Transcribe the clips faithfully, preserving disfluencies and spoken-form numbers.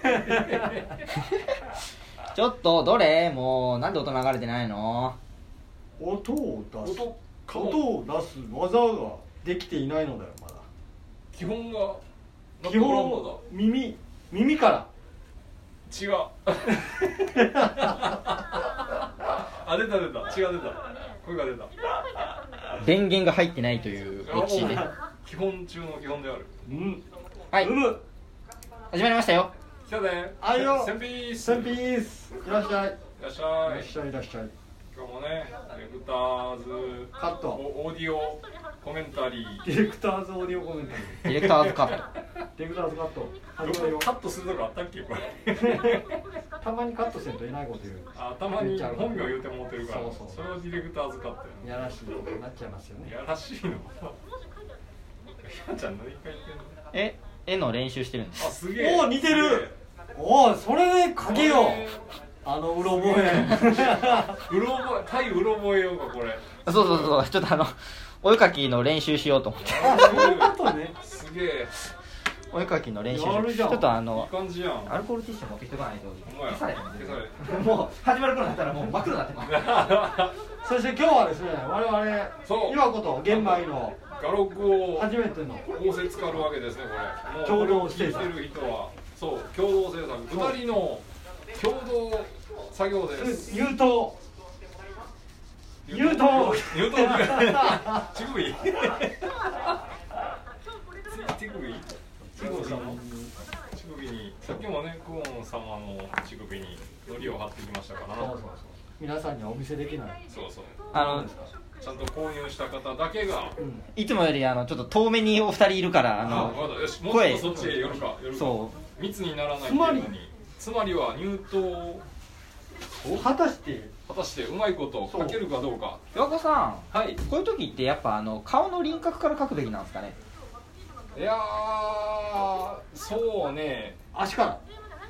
ちょっとどれもうなんで音流れてないの？ 音を出す音音を出す技ができていないのだよまだ。 基本が基本耳耳から違うあ出た出た違う出た声が出た電源が入ってないという歴史で。 基本中の基本である。 うんはい、 うむ始まりましたよ。 来たね。 あいよセンピースセンピースいらっしゃいいらっしいらゃい。 っしゃいいらっしゃい。 今日もねレクターズカットオオーディオコメンタリーディレクターズオーディオコメンタリディレクターズカット。 ーディレクターズカットど始まるよこカットするとこあったっけこれたまにカットせんといないこと言うあたまに本名言うてもうてるからそうそうそれをディレクターズカットやらしいことになっちゃいますよね。 ややらしいのひなちゃん何書いてんのえ、絵の練習してるんです。 あすげえおー似てるおおそれで書けよあのうろ覚えうろ覚え対うろ覚えようかこれそうそうそう、ちょっとあのお絵かきの練習しようと思って。 あそういうことね。 すげえお絵かきの練習しよう。ちやるじゃんょっとあいいの感じやんアルコールティッシュ持ってきとかないとほんまや消されへん消されへんもう始まる頃になったらもう真っ黒になってますそして今日はですね我々 そう岩子と玄米のガロックを初めての仰せつかるわけですねこれもう共同これを聞い制作てる人はそう共同制作ふたりの共同作業です優等優等入刀乳首乳首乳首さんの乳首にさっきもねクオン様の乳首に糊を貼ってきましたからそうそうそう皆さんにはお見せできない、 そうそうあのちゃんと購入した方だけがうん、 いつもよりあのちょっと遠目にお二人いるからああのまだよしもうちょっとそっちへ寄るか寄るかそ密にならないつまり程度につまりは入刀を果たして果たしてうまいこと描けるかどうか岩子さん、 はいこういう時ってやっぱあの顔の輪郭から描くべきなんですかね？ いやーそうね足から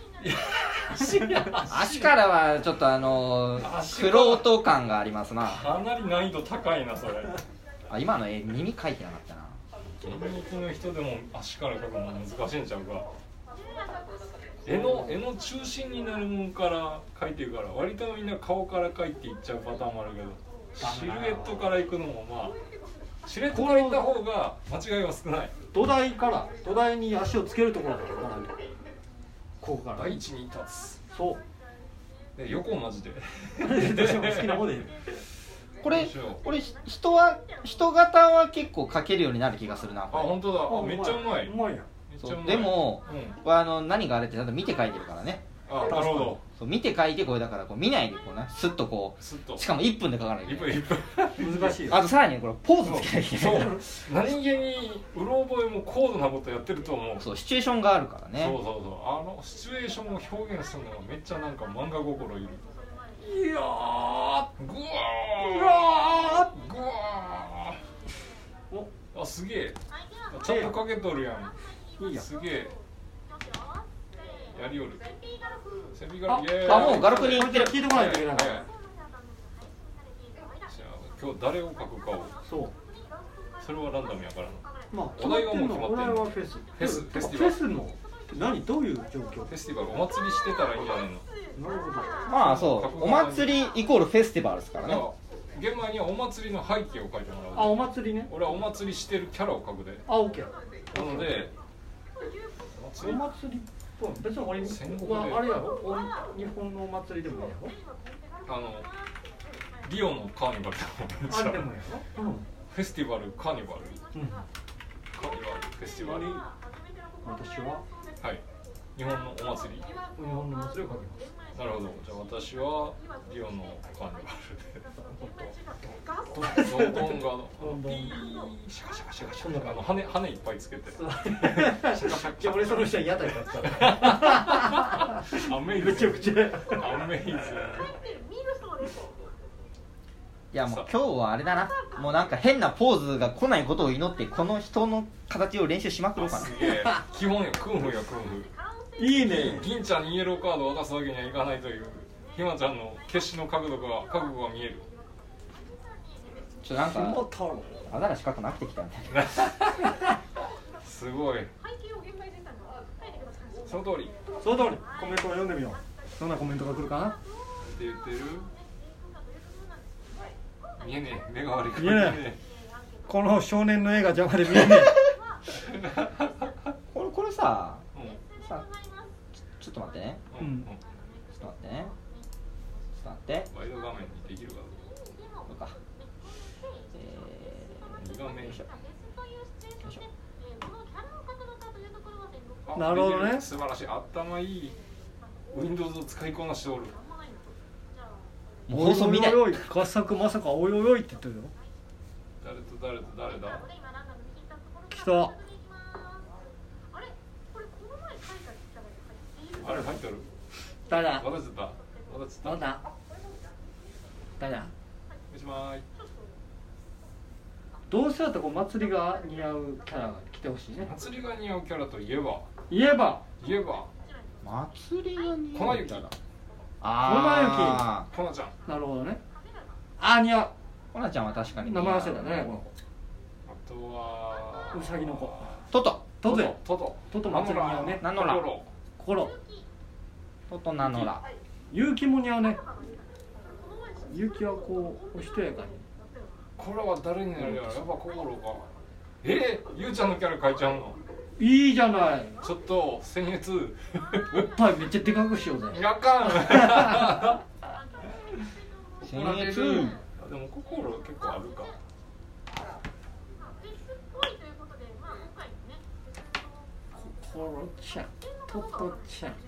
足からはちょっとあの足からフロート感がありますな。 かなり難易度高いなそれあ、今の絵耳描いてなかったな。 現役の人でも足から描くの難しいんちゃうか絵の絵の中心になるもんから描いてるから割とみんな顔から描いていっちゃうパターンもあるけどシルエットからいくのもまあシルエットからいった方が間違いは少ない土台から土台に足をつけるところから描かないとここから大地に立つそうで横マジでどうしても好きな方でいいこれどうしようこれ人は人型は結構描けるようになる気がするな。 あ本当だあめっちゃうまいうまいやんそうめっちゃうまいでも、 うんあの何があれってちゃんと見て描いてるからね。 あなるほどそう見て描いてこれだからこう見ないでこうねスッとこスッとうしかもいっぷんで描かないとい 1 けない。 分いっぷん難しいよあとさらにこれポーズつけなきゃいけそないう何気にうろ覚えも高度なことやってると思うそうシチュエーションがあるからね。 そうそうそうあのシチュエーションを表現するのがめっちゃなんか漫画心いるいやーぐわーぐわーぐわーあすげえちゃんとかけとるやんいいやんすげえやりよるセビガあルイエーイあもうガルクに行ってる。 聞いてこないといけないからはいはいじゃあ今日誰を書くかをそうそれはランダムやからなまあお題はもう決まってんのお題はフェスフェスフェスティフバルェスの何どういう状況フェスティバルお祭りしてたらいいんじゃないのなるほどまあそうお祭りイコールフェスティバルですからね。 現場にはお祭りの背景を書いてもらうあお祭りね俺はお祭りしてるキャラを書くであオッケーなのでおお祭り祭り別に俺戦国ではあれやろお日本のお祭りでもいいやろあのリオのカーニバルとかめっちゃあれでもいいやろうんフェスティバルカーニバルうんカーニバルフェスティバル私ははい日本のお祭り日本のお祭りをかけますなるほどじゃあ私はリオのカーニバルでドドンガのどんどんシャカシャカシャカシャカあの羽羽いっぱいつけていや俺その人は嫌だよかったアメイズめちゃくちゃアメイズいやもう今日はあれだなもうなんか変なポーズが来ないことを祈ってこの人の形を練習しまくろうかな。 すげえ基本よクンフーよクンフーいいね銀ちゃんにイエローカードを渡すわけにはいかないというひまちゃんの決死の覚悟が覚悟が見えるちょっとなんか太郎アザラシ描くなってきたみたいな。 すごいその通りその通りコメントを読んでみよう。どんなコメントが来るかな。 って言ってる。見えねえ、目が悪いから見えない見えねこの少年の絵が邪魔で見えねこれこれさえ。 さちょちょっと待ってねうんうんうん。 ちょっと待ってねちょっと待ってワイド画面にできるかこうかえに画面ーよいしょよいしょあなるほどねできる素晴らしい、頭いい。 Windows を使いこなしておる。 もう放送見ない。 おいおいおい合作まさかおいおいおいって言ってるよ。 誰と誰と誰だ。 来た。 あれ入ってる。 誰だ渡っちゃった渡っちゃった。 なんだ誰だ。 おしまい。 どうせだったらこう祭りが似合うキャラが来てほしいね。 祭りが似合うキャラといえば言えば言えば祭りが似粉雪。 あ粉ちゃん。 なるほどね。あー似合う。 粉ちゃんは確かに名前忘れたねこの子。 あとはうさぎの子。 トトトトよ。 トトトト祭り似合うね。 ナノラ心。 トトナノラ勇気も似合うね。勇気はこうおしとやかに。 これは誰になるやろ。やっぱ心か。えー、ゆうちゃんのキャラ描いちゃうの。 いいじゃない。 ちょっと僭越。 おっぱいめっちゃでかくしようぜ。 あかん。 僭越。 でも心結構あるか。 心ちゃん、トトちゃん。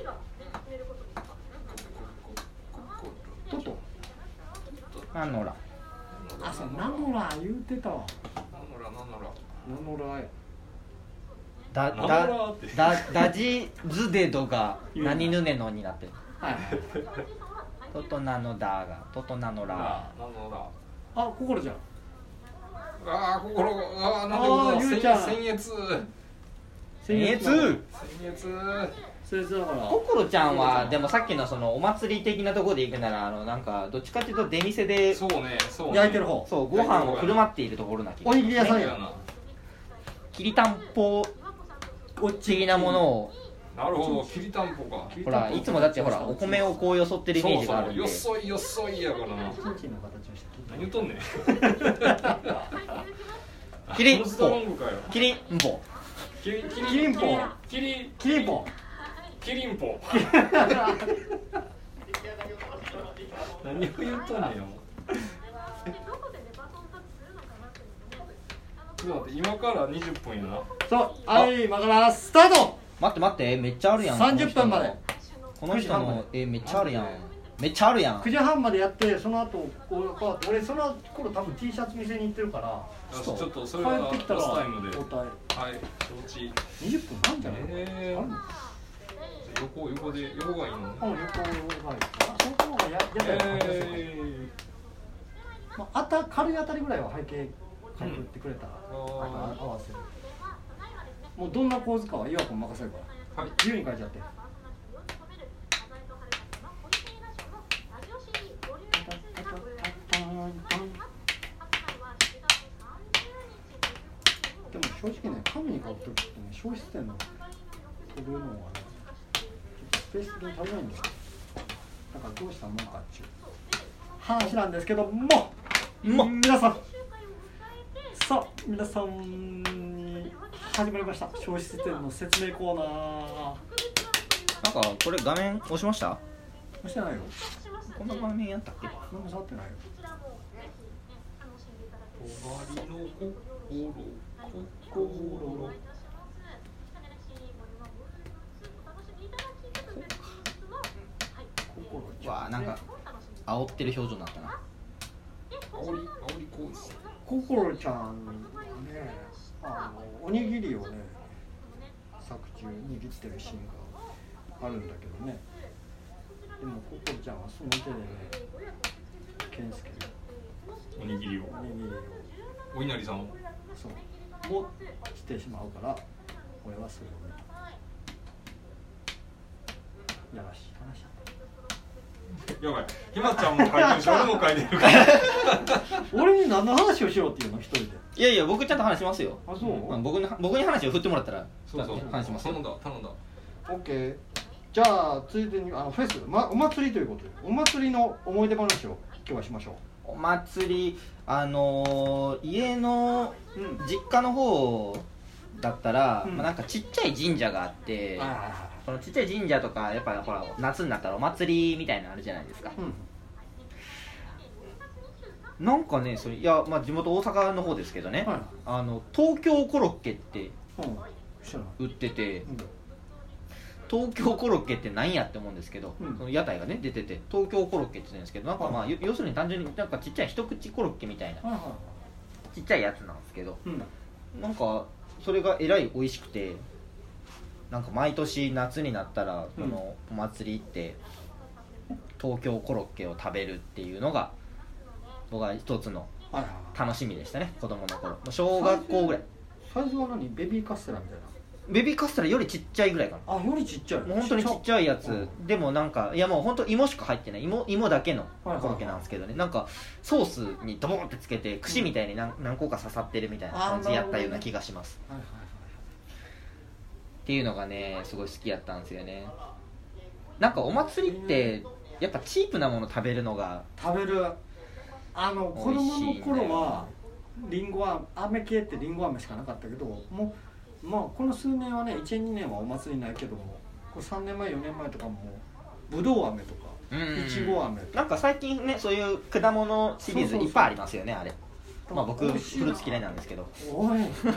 トト。 ナノラあ、そう、ナノラ言うてたわ。 ナノラナノラ。 ナノラや。 だナノだラってだダジズデドが何ヌネノになってる。 はい。 トトナノダがトトナノラナノラ。 あ、心ちゃん。 ああ、心が、ああ、なんであーことゆうちゃん僭越。 僭越。 僭越。 それだから。 心ちゃんはでもさっきのそのお祭り的なところで行くならあのなんかどっちかっていうと出店でそうね、そうね。 焼いてる方。 そうご飯を振る舞っているところな気がおにぎり屋さんや。 そうやな。 きりたんぽ的なものをなるほど、きりたんぽか。 ほらいつもだってほらお米をこうよそってるイメージがあるんでよっそいよっそいやからな。 チンチンの形をして。 何言うとんねん。 キリンモンスターロングかよ。 キリンポキリキキリンポキリキリンポ。 キリンポ。何を言うとんねんよ。ちょっと待って、今からにじゅっぷんやな。 そう、はい、今からスタート。 待って待ってめっちゃあるやんさんじゅっぷんまで。 この人のえめっちゃあるやんめっちゃあるやんくじはんまでやってその後こうこう俺その頃多分 T シャツ店に行ってるからよし、ちょっとそ帰れはってきたらラスタイムで。 交代。 はい、承知。 にじゅっぷんなんじゃない？ えあるの？ ー、横横で横がいいの。 あ、横はい。あ、その方がややったらえまあ、あた軽い当たりぐらいは背景書いてってくれたら、 うんなんか合わせる。もうどんな構図かは岩君任せるから。 ー、はい。 自由に書いちゃって。でも正直ね、紙に書くときってね、消失点の飛ぶのはね、ちょっとスペース的に足りないんだよ。だからどうしたもんかっていう話なんですけども、も皆さん、さあ皆さんに始まりました消失点の説明コーナー。 なんかこれ画面押しました？ 押してないよ。 こんな画面やったっけ？ 何も触ってないよ。 隣の心心。 わあなんか煽ってる表情になったな。 煽り煽りコース。 心ちゃんはね、あのおにぎりをね作中握ってるシーンがあるんだけどね。でも心ちゃんはその手でね、健介おにぎりを。 おにぎりをお稲荷さんを。 そうもしてしまうから、俺はそれをねやらしい話。 やばい。ひまちゃんも書いてるし、俺も書いてるから。 俺に何の話をしろっていうの一人で。 いやいや僕ちゃんと話しますよ。 あ、そう？ まあ僕の僕に話を振ってもらったらそうそう。 話しますよ。 頼んだ頼んだ。 オッケー。 じゃあついでにあのフェス、ま、お祭りということでお祭りの思い出話を今日はしましょお祭りあのー、家のう。うん。 実家の方だったら、 うんまあ、なんかちっちゃい神社があって、 はいはいはい。 このちっちゃい神社とかやっぱほら夏になったらお祭りみたいなのあるじゃないですか、 うん。 なんかねそれいや、まあ、地元大阪の方ですけどね、 はい。 あの東京コロッケってうん。知らない。 売っててうん。 東京コロッケって何やって思うんですけど、 うんその屋台がね出てて東京コロッケって言うんですけどなんかまあ、 はいよ要するに単純になんかちっちゃい一口コロッケみたいなはいはちっちゃいやつなんですけどい。うん。 なんかそれがえらい美味しくてなんか毎年夏になったらそのお祭り行って東京コロッケを食べるっていうのが僕は一つのはいはいはい。 楽しみでしたね子供の頃小学校ぐらいサイズは何？ベビーカステラみたいベビーカステラよりちっちゃいぐらいかなな。あ、よりちっちゃい。 もう本当にちっちゃいやつでもなんかいやもう本当芋しか入ってない芋芋だけのはいはいはいコロッケなんですけどねなんかソースにドボンってつけて串みたいに何何個か刺さってるみたいな感じでやったような気がしますはいはいはい。 っていうのがねすごい好きやったんですよねなんかお祭りってやっぱチープなもの食べるのが食べる。あの子供の頃はリンゴは飴系ってリンゴ飴しかなかったけど、もうまあこの数年はねいちねんにねんはお祭りないけども、これさんねんまえよねんまえとかもぶどう飴とかうんいちご飴とか。 なんか最近ねそういう果物シリーズいっぱいありますよねあれまあ僕フルーツ嫌いなんですけどおい。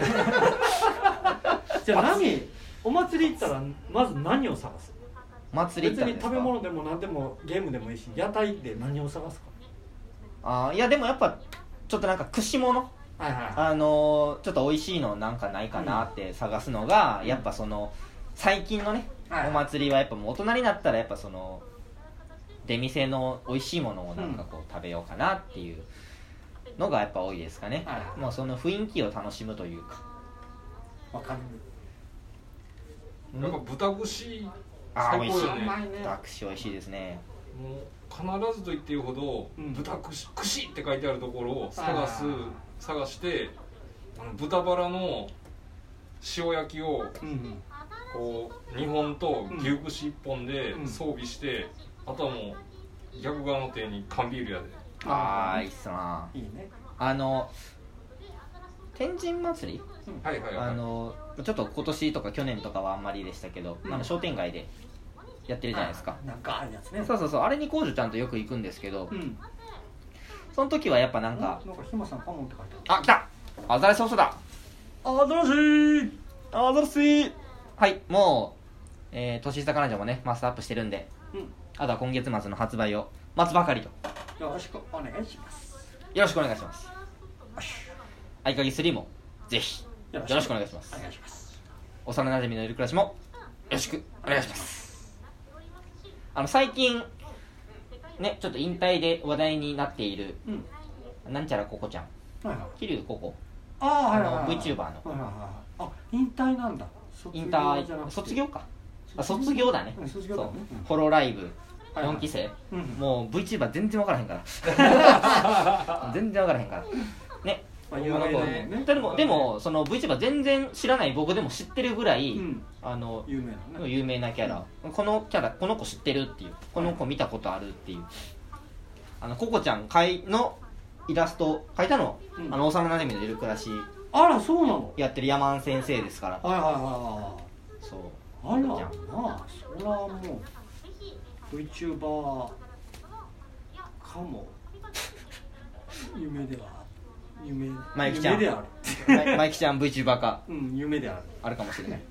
じゃあ何お祭り行ったらまず何を探す？ 祭り行別にったんですか食べ物でも何でもゲームでもいいし屋台で何を探すか？ あーいやでもやっぱちょっとなんか串物はいはい。 あのー、ちょっと美味しいのなんかないかなって探すのが、 うんやっぱその最近のね、 はいお祭りはやっぱもう大人になったらやっぱその出店の美味しいものをなんかこう食べようかなっていうのがやっぱ多いですかね、 はいもうその雰囲気を楽しむというかわかる。 なんか豚串あー美味しい最高よねうまいね。 豚串美味しいですねもう必ずと言っていいほど、 うん豚串串って書いてあるところを探すあー探してあの豚バラの塩焼きをうんうん。 こうにほんと牛串いっぽんでうん装備して、あとはもう逆側の手に缶ビールやで。 あーいいっすないいね。 あの天神祭りはいはいはい。 あのちょっと今年とか去年とかはあんまりでしたけど、 うんあの商店街でやってるじゃないですかなんかあるやつね。 そうそうそうあれに工場ちゃんとよく行くんですけど、 うん。 その時はやっぱなんなんかかひまさんカモンって書いてある。 あ来たアザラシソースだ新しい。 アザラシはいもう、えー、年下彼女もねマスターアップしてるんでうん。 あとは今月末の発売を待つばかりとよろしくお願いします。 よろしくお願いします合鍵スリーもぜひよよろしくお願いしますお願いします。 幼馴染のいる暮らしもよろしくお願いしますあの最近ねちょっと引退で話題になっているうん。 なんちゃらココちゃんはいはい。 桐生ココああはいあのはいはい VTuber のはいはいはい。あ引退なんだ。卒業引退じゃなくて卒業かあ卒業だねうん卒業だねそううんホロライブはいはいよんき生うんもう VTuber 全然分からへんから全然分からへんからねまあ有名だもんね。 でもでもその VTuber 全然知らない僕でも知ってるぐらい、 うんあの有名なね。 有名なキャラこのキャラこの子知ってるっていうこの子見たことあるっていうあのココちゃんかいのイラスト描いたの、 うんあの幼馴染のいる暮らしあらそうなの。 やってるヤマン先生ですからはいはいはそういはい。あらじゃんまあそれはもう VTuber かも夢では夢マイキちゃん夢である。 マイマイキちゃん VTuber 化うん夢である。 あるかもしれない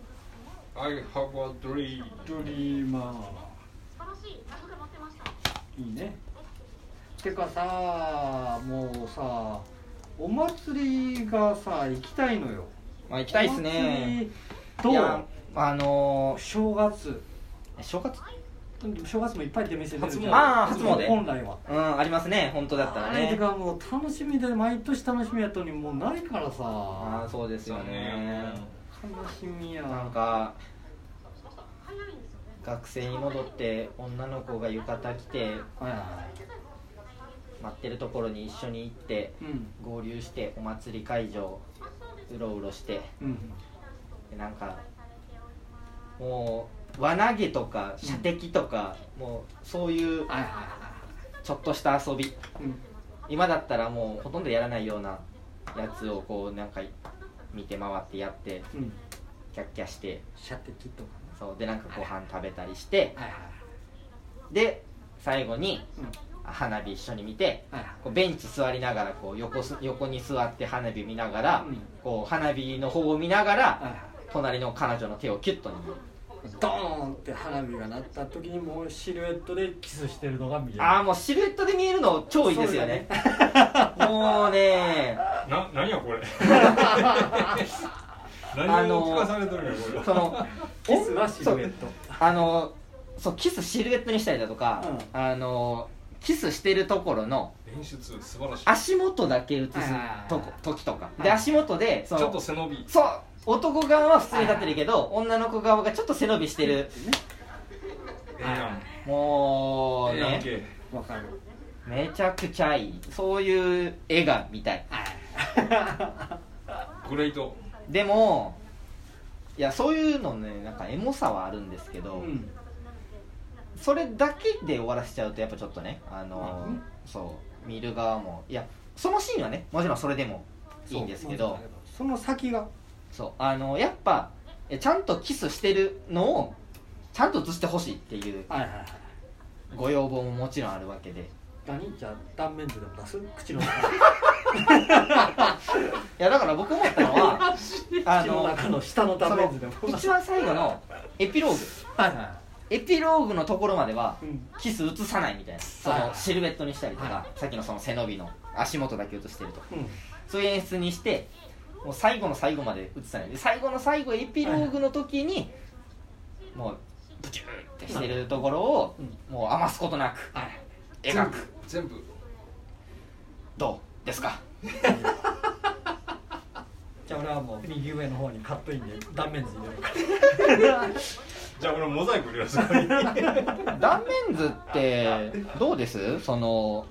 I have a dream。 ドリーマーいいね。てかさもうさお祭りがさ行きたいのよ。 まあ行きたいっすねお祭りいやとあの正月ー、正月正月もいっぱい出店出るじゃん。 あー初詣本来は。 うんありますね本当だったらあれてねかもう楽しみで毎年楽しみやったのにもうないからさああそうですよね楽しみやなんか学生に戻って女の子が浴衣着てはいは待ってるところに一緒に行っていうん合流してお祭り会場うろうろしてうんでなんかも輪投げとか射的とか、もうそういうはいはいちょっとした遊び、 うん今だったらもうほとんどやらないようなやつをこうなんか見て回ってやってうんキャッキャして、 射的とかねそうでなんかご飯食べたりして、 はいはいで最後にうん花火一緒に見て、 はいはいこうベンチ座りながらこう 横, す横に座って花火見ながら、 うんこう花火の方を見ながら、 はいはい隣の彼女の手をキュッと握る。 ドーンって花火が鳴った時にもうシルエットでキスしてるのが見える。 ああもうシルエットで見えるの超いいですよね。もうねな何やこれあ何のを聞かされてるんやこれそのキスはシルエット。 あのそうキスシルエットにしたりだとか、 うんあのキスしてるところの演出素晴らしい。 足元だけ映すとこ時とかで、足元でそのちょっと背伸び。 そう男側は普通に立ってるけど、女の子側がちょっと背伸びしてる。 ええやん。 もうねええやんけ。 わかる。 めちゃくちゃいい、そういう絵が見たい。 グレート。 でもいやそういうのねなんかエモさはあるんですけど、 うんそれだけで終わらせちゃうとやっぱちょっとねあの、 まあねそう見る側もいやそのシーンはねもちろんそれでもいいんですけど、 その先がそうあのやっぱえちゃんとキスしてるのをちゃんと映してほしいっていうはいはいはい。 ご要望ももちろんあるわけで、 何じゃあ断面図でも出す口の中いやだから僕思ったのはあ口の中の下の断面図でもその一番最後のエピローグはいはエピローグのところまではうんキス映さないみたいな、そはいのシルエットにしたりとか、 はさっきのその背伸びの足元だけ映してるとか、 いうんそういう演出にしてもう最後の最後まで映さないで、最後の最後エピローグの時にもうブチューってしてるところをうんもう余すことなくはい描く。 全部。 どうですか？ じゃあ俺はもう右上の方にカットインで断面図入れるからじゃあ俺モザイク入れるそこに。 断面図ってどうです？その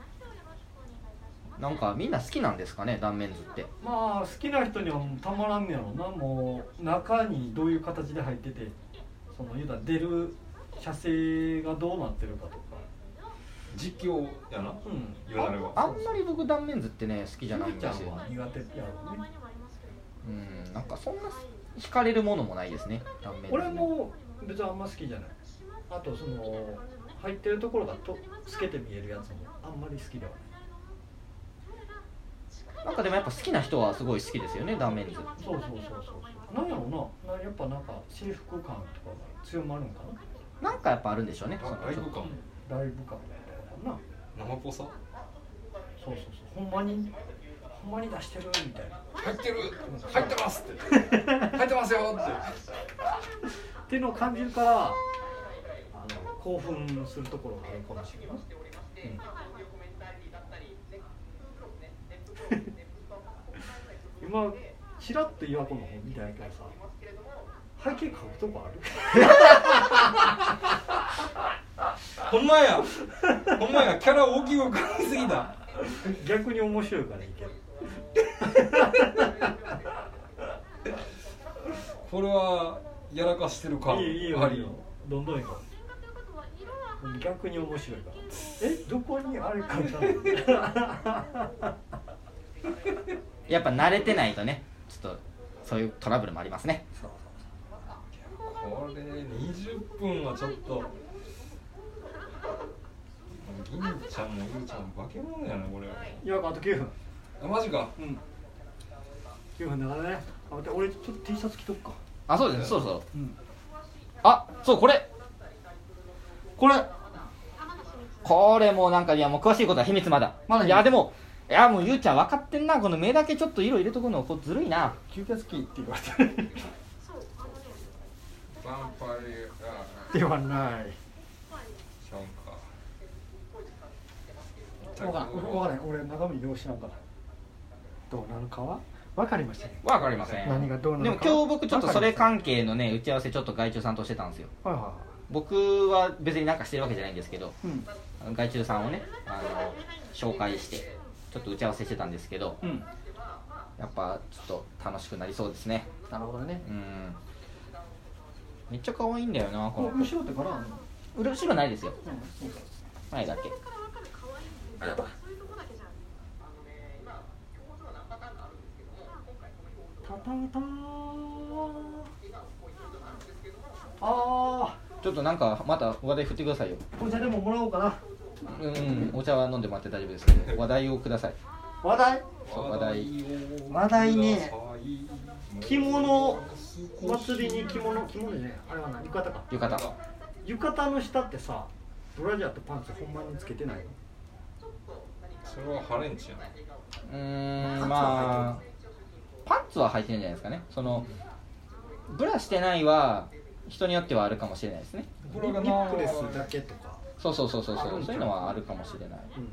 なんかみんな好きなんですかね断面図って。 まあ好きな人にはもうたまらんねやろな。もう中にどういう形で入ってて、その言うたら出る射精がどうなってるかとか。 実況やな。 うん。 言われば。 あんまり僕断面図ってね好きじゃないんちゃですよ。 んは苦手やろね。 うんなんかそんな惹かれるものもないですね断面図。 俺も別にあんま好きじゃない。あとその入ってるところがと透けて見えるやつもあんまり好きではない。 なんかでもやっぱ好きな人はすごい好きですよね断面図。 そうそうそうそうそう。なんやろうな。なやっぱなんか制服感とかが強まるんかな。 なんかやっぱあるんでしょうね。そのライブ感。 ライブ感とかな。 生っぽさ。 そうそうそう。ほんまにほんまに出してるみたいな。 入ってる。入ってますって。入ってますよって。 っていうのを感じるからあの興奮するところがあるかもしれない、うん、今ちらっと岩子の方見たんやけどさ背景描くとこあるほんまや。ほんまや。キャラ大きく描きすぎた。 逆に面白いからいけるこれはやらかしてる感いいいいよありいいよどんどんいこう逆に面白いからえどこにあれ描いたのやっぱ慣れてないとねちょっとそういうトラブルもありますね。 これにじゅっぷんはちょっと銀ちゃんもゆうちゃんも化け物やなこれ。 いやあときゅうふんあマジか。 うんきゅうふんだからねあ待って俺ちょっと T シャツ着とくかあそうですそうそう。 うんあそうこれこれこれもうなんかいやもう詳しいことは秘密まだ。 まだいやでもいやもうゆうちゃん分かってんな。この目だけちょっと色入れとくのこうずるいな。 吸血鬼って言われてるヴァンパイアではないシャンか。 分からん分からん俺中身よう知らんからどうなるかは分かりましたね分かりません。 何がどうなでもるか今日僕ちょっとそれ関係のね打ち合わせちょっと外注さんとしてたんですよ。 はいは僕は別になんかしてるわけじゃないんですけど、 いうんあの外注さんをねあの紹介してちょっと打ち合わせしてたんですけど、 うんやっぱちょっと楽しくなりそうですね。 なるほどねうんめっちゃ可愛いんだよなこの子。 後ろって柄あんの？ 後ろないですよ。 うん、そうか。 前だけ。 タタターあちょっとなんかまた話題振ってくださいよ。 ー、お茶でももらおうかな。 うん、うん、お茶は飲んでもらって大丈夫ですけど話題をください。 話題そう話題。 話題ね、着物祭りに着物、着物ね、あれは何、浴衣か。 浴衣。 浴衣の下ってさ、ブラジャーとパンツほんまにつけてないの？ それはハレンチやな。 うーん、まあパンツは履いてるんじゃないですかね。そのブラしてないは人によってはあるかもしれないですね。 ニックレスだけとか。 そうそうそうそうそう、そういうのはあるかもしれない。 うん、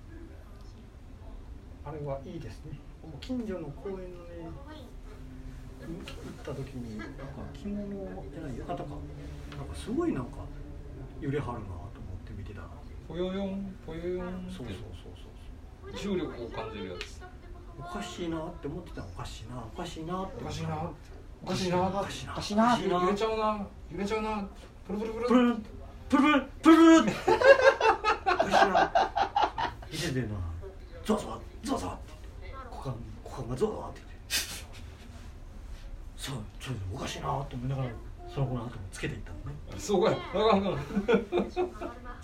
あれはいいですね。もう近所の公園のね、行った時になんか着物を持ってない浴衣か、なんかすごいなんか揺れはるなと思って見てたら、 ぽよよんぽよよんってそうそうそうそう、 重力を感じるやつ。 おかしいなって思ってたら、おかしいなおかしいなっておかしいなおかしいなおかしいなおかしいな揺れちゃうな揺れちゃうなプルプルプルプルンプルプルプルプルおかしいな見ててな、ゾワゾワゾワゾワって股間股間がゾワゾワってそうちょっとおかしいなと思いながらその子の後もつけていったのね。 そうかいあかんあかん。 じゃあ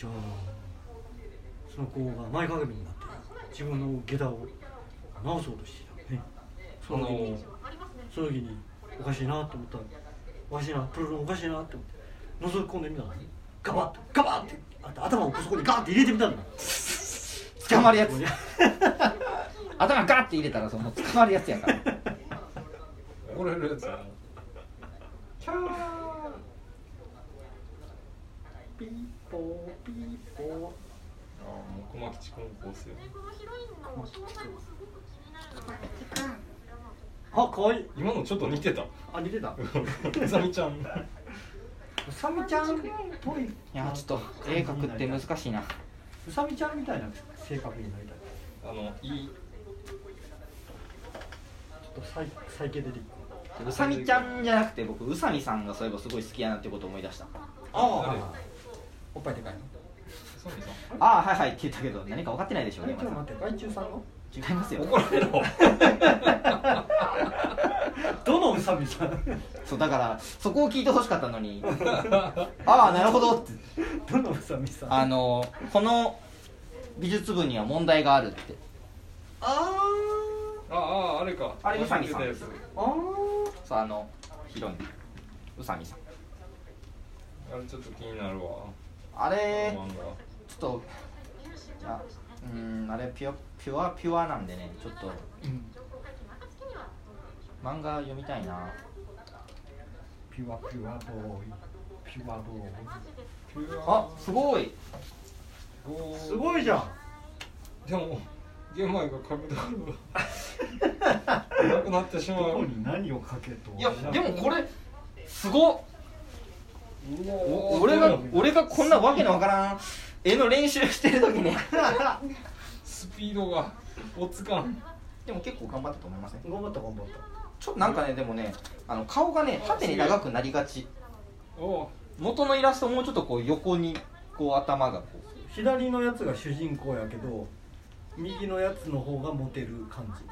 その子が前かがみになって自分の下駄を直そうとしていたのね。その時にその時におかしいなと思ったら、おかしいなプルルンおかしいなって思って覗き込んでみたのに、ガバッガバッって頭をそこにガーって入れてみたの。 捕まるやつ頭ガーって入れたらその捕まるやつやから怒られるやつやな。 キャーピーポーピーポー。 ああ、木巻地君構成。 あ、かわいい。 今のちょっと似てた。 あ、似てた。 うさみちゃん。 うさみちゃんっぽい。 いやちょっと絵描くって難しいな。 うさみちゃんみたいな性格になりたい。 あのいい。 ちょっとサイサイケデリック。 うさみちゃんじゃなくて僕うさみさんがそういえばすごい好きやなってことを思い出した。 ああ。おっぱいでかいの。 うさみさん。 ああはいはいって言ったけど何か分かってないでしょうね。 ちょっと待って、害虫さんの？ 違いますよ。 怒られろ。 どのうさみさん？ そうだからそこを聞いてほしかったのにああなるほどって。 どのうさみさん？ あのこの美術部には問題があるって。 ああああれか。 あれうさみさん忘れてたやつ。 あ。あそうあのヒロインうさみさん。 あれちょっと気になるわ。 あれ漫画。 ちょっといやうーんあれピュアピュアピュアなんでねちょっと、 うん、 漫画読みたいな。 ピュアピュアボーイ。ピュアボーイ。 あすごいすごいじゃん。 でも玄米が書くところがなくなってしまう。 どこに何を書けと。 いやでもこれすごっ。 お俺が俺がこんなわけのわからん絵の練習してる時にスピードがおつかん。 でも結構頑張ったと思いません？ 頑張った頑張った。 ちょっとなんかねでもねあの顔がね縦に長くなりがち。 おう元のイラストもうちょっとこう横にこう頭がこう左のやつが主人公やけど右のやつの方がモテる感じ。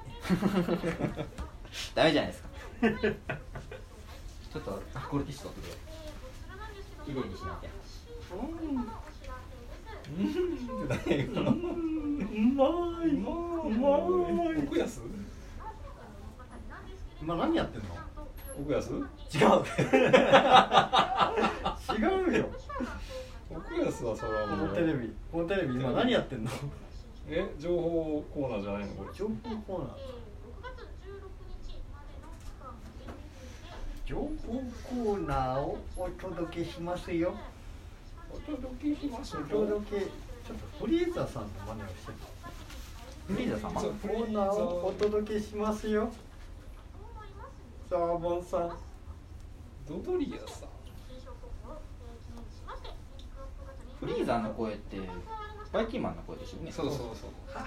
ダメじゃないですか。ちょっとあこれティッシュ取ってくれ。綺麗にしなきゃ。 うんって何今の。 うまいうまい。 奥安？ 今何やってんの？ 奥安？ 違う。違うよ。 奥安はそれはこもうのテレビ、このテレビ今何やってんの？ え情報コーナーじゃないのこれ。 情報コーナー。情報コーナーをお届けしますよ。 お届けしますお届け。ちょっとフリーザさんの真似をしてる。 フリーザ様。 そうコーナーをお届けしますよ。サーモンさん。 ドドリアさん。 フリーザの声ってバイキンマンの声ですよね。 そうそうそう。あ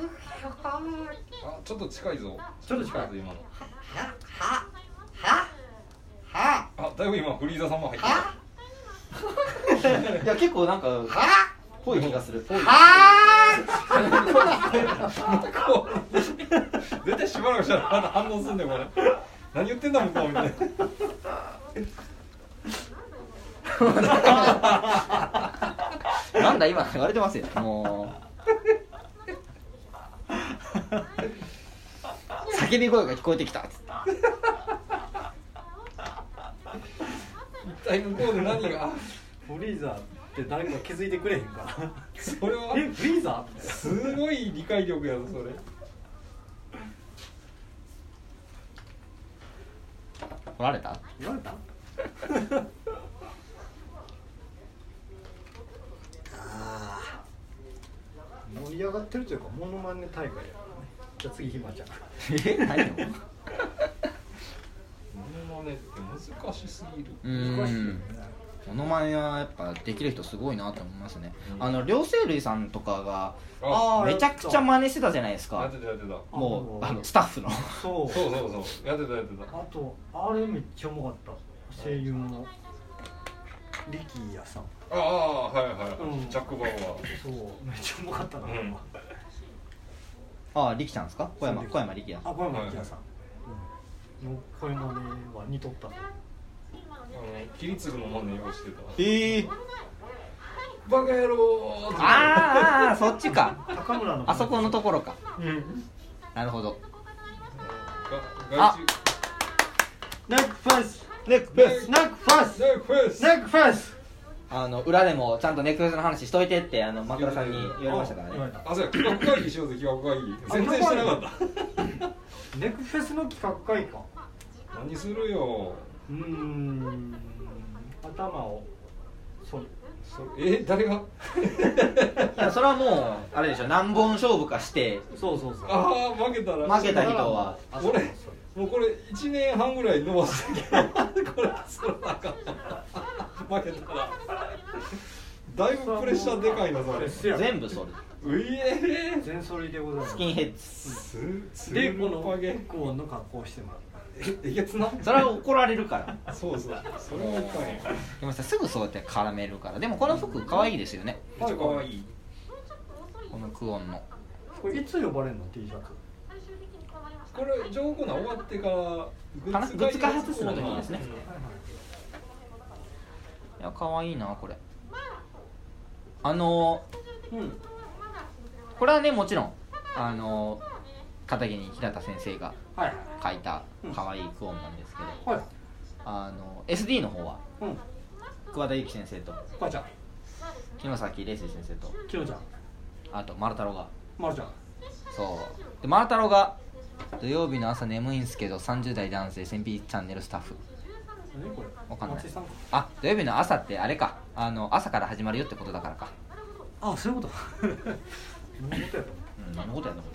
ちょっと近いぞ。 ちょっと近い今の。 はははあだいぶ今フリーザさんも入っていや結構なんかぽい気がする。ぽい。 絶対しばらくしたらまだ反応すんねんこれ。何言ってんだ向こうみたいな。 なんだ今言われてますよ。もう叫び声が聞こえてきたっつって。 一体向こうで何が。 フリーザーって誰か気づいてくれへんかな。 それはえフリーザーすごい理解力やぞそれ。 取られた？ 言われた？あー盛り上がってるというかモノマネ大会やからね。じゃあ次ひまちゃん。 え何を？ モノマネって難しすぎる。 う難しいよね。 ん。モノマネはやっぱできる人すごいなと思いますね。うん、あの両生類さんとかがあめちゃくちゃ真似してたじゃないですか。 やってたやってた。 もうあのスタッフの。 そうそうそうそうやってたやってた。 あとあれめっちゃうまかった。声優のリキヤさん。 ああはいはい、 うん、 ジャック・バウアー。 そうめっちゃうまかったな。 うん、 ああ力ちゃんですか？小山小山力也。 あ小山力也さん。うん、の声真似は似とった。 あのキリツグの真似をしてた。 ええー。 バカ野郎ー。 あーあーそっちか。 高村のあそこのところか。 うん。 なるほど。 あネックフェスネックフェスネックフェスネックフェスネックフェス。 あの裏でもちゃんとネックフェスの話しといてってあの枕さんに言われましたからね。 あ、そうや企画会議しようぜ企画会議。全然してなかった。 ネックフェスの企画会か。 何するよ。 うーん。頭をそれ。 それえ誰が？ いやそれはもうあれでしょ。何本勝負かしてそうそうそう。 ああ負けたら。 負けた人は俺もうこれいちねんはんぐらい伸ばしたけどこれそれなかった負けたらだいぶプレッシャーでかいなそれ。 全部それ。 ういえー。 全反りでございます。 スキンヘッすでこのパゲクオンの格好をしてもらう。 えげつな。 ズ。それは怒られるから。 そうそうそれはおかんや。 でもさすぐそうやって絡めるから。でもこの服可愛いですよね。 めっちゃ可愛い。 このクオンの。 これいつ呼ばれるの T シャツ？ これジョーコナ終わってからグッズ開発室の時にですね。 うんいや可愛いなこれ。あのうん。 これはねもちろんあの片桐平田先生がはい描いた可愛いクオンなんですけど、 はい。 あの エスディー の方はうん。 桑田由紀先生とばあちゃん、 木崎玲生先生とキロちゃん、 あと丸太郎がまるちゃん。 そうで丸太郎が土曜日の朝眠いんすけどさんじゅう代男性戦 P チャンネルスタッフ。 何これ？ わかんない松井さんか。 あ土曜日の朝ってあれかあの朝から始まるよってことだからか。 あ、そういうこと。何のことやと思うん何のことやと思った。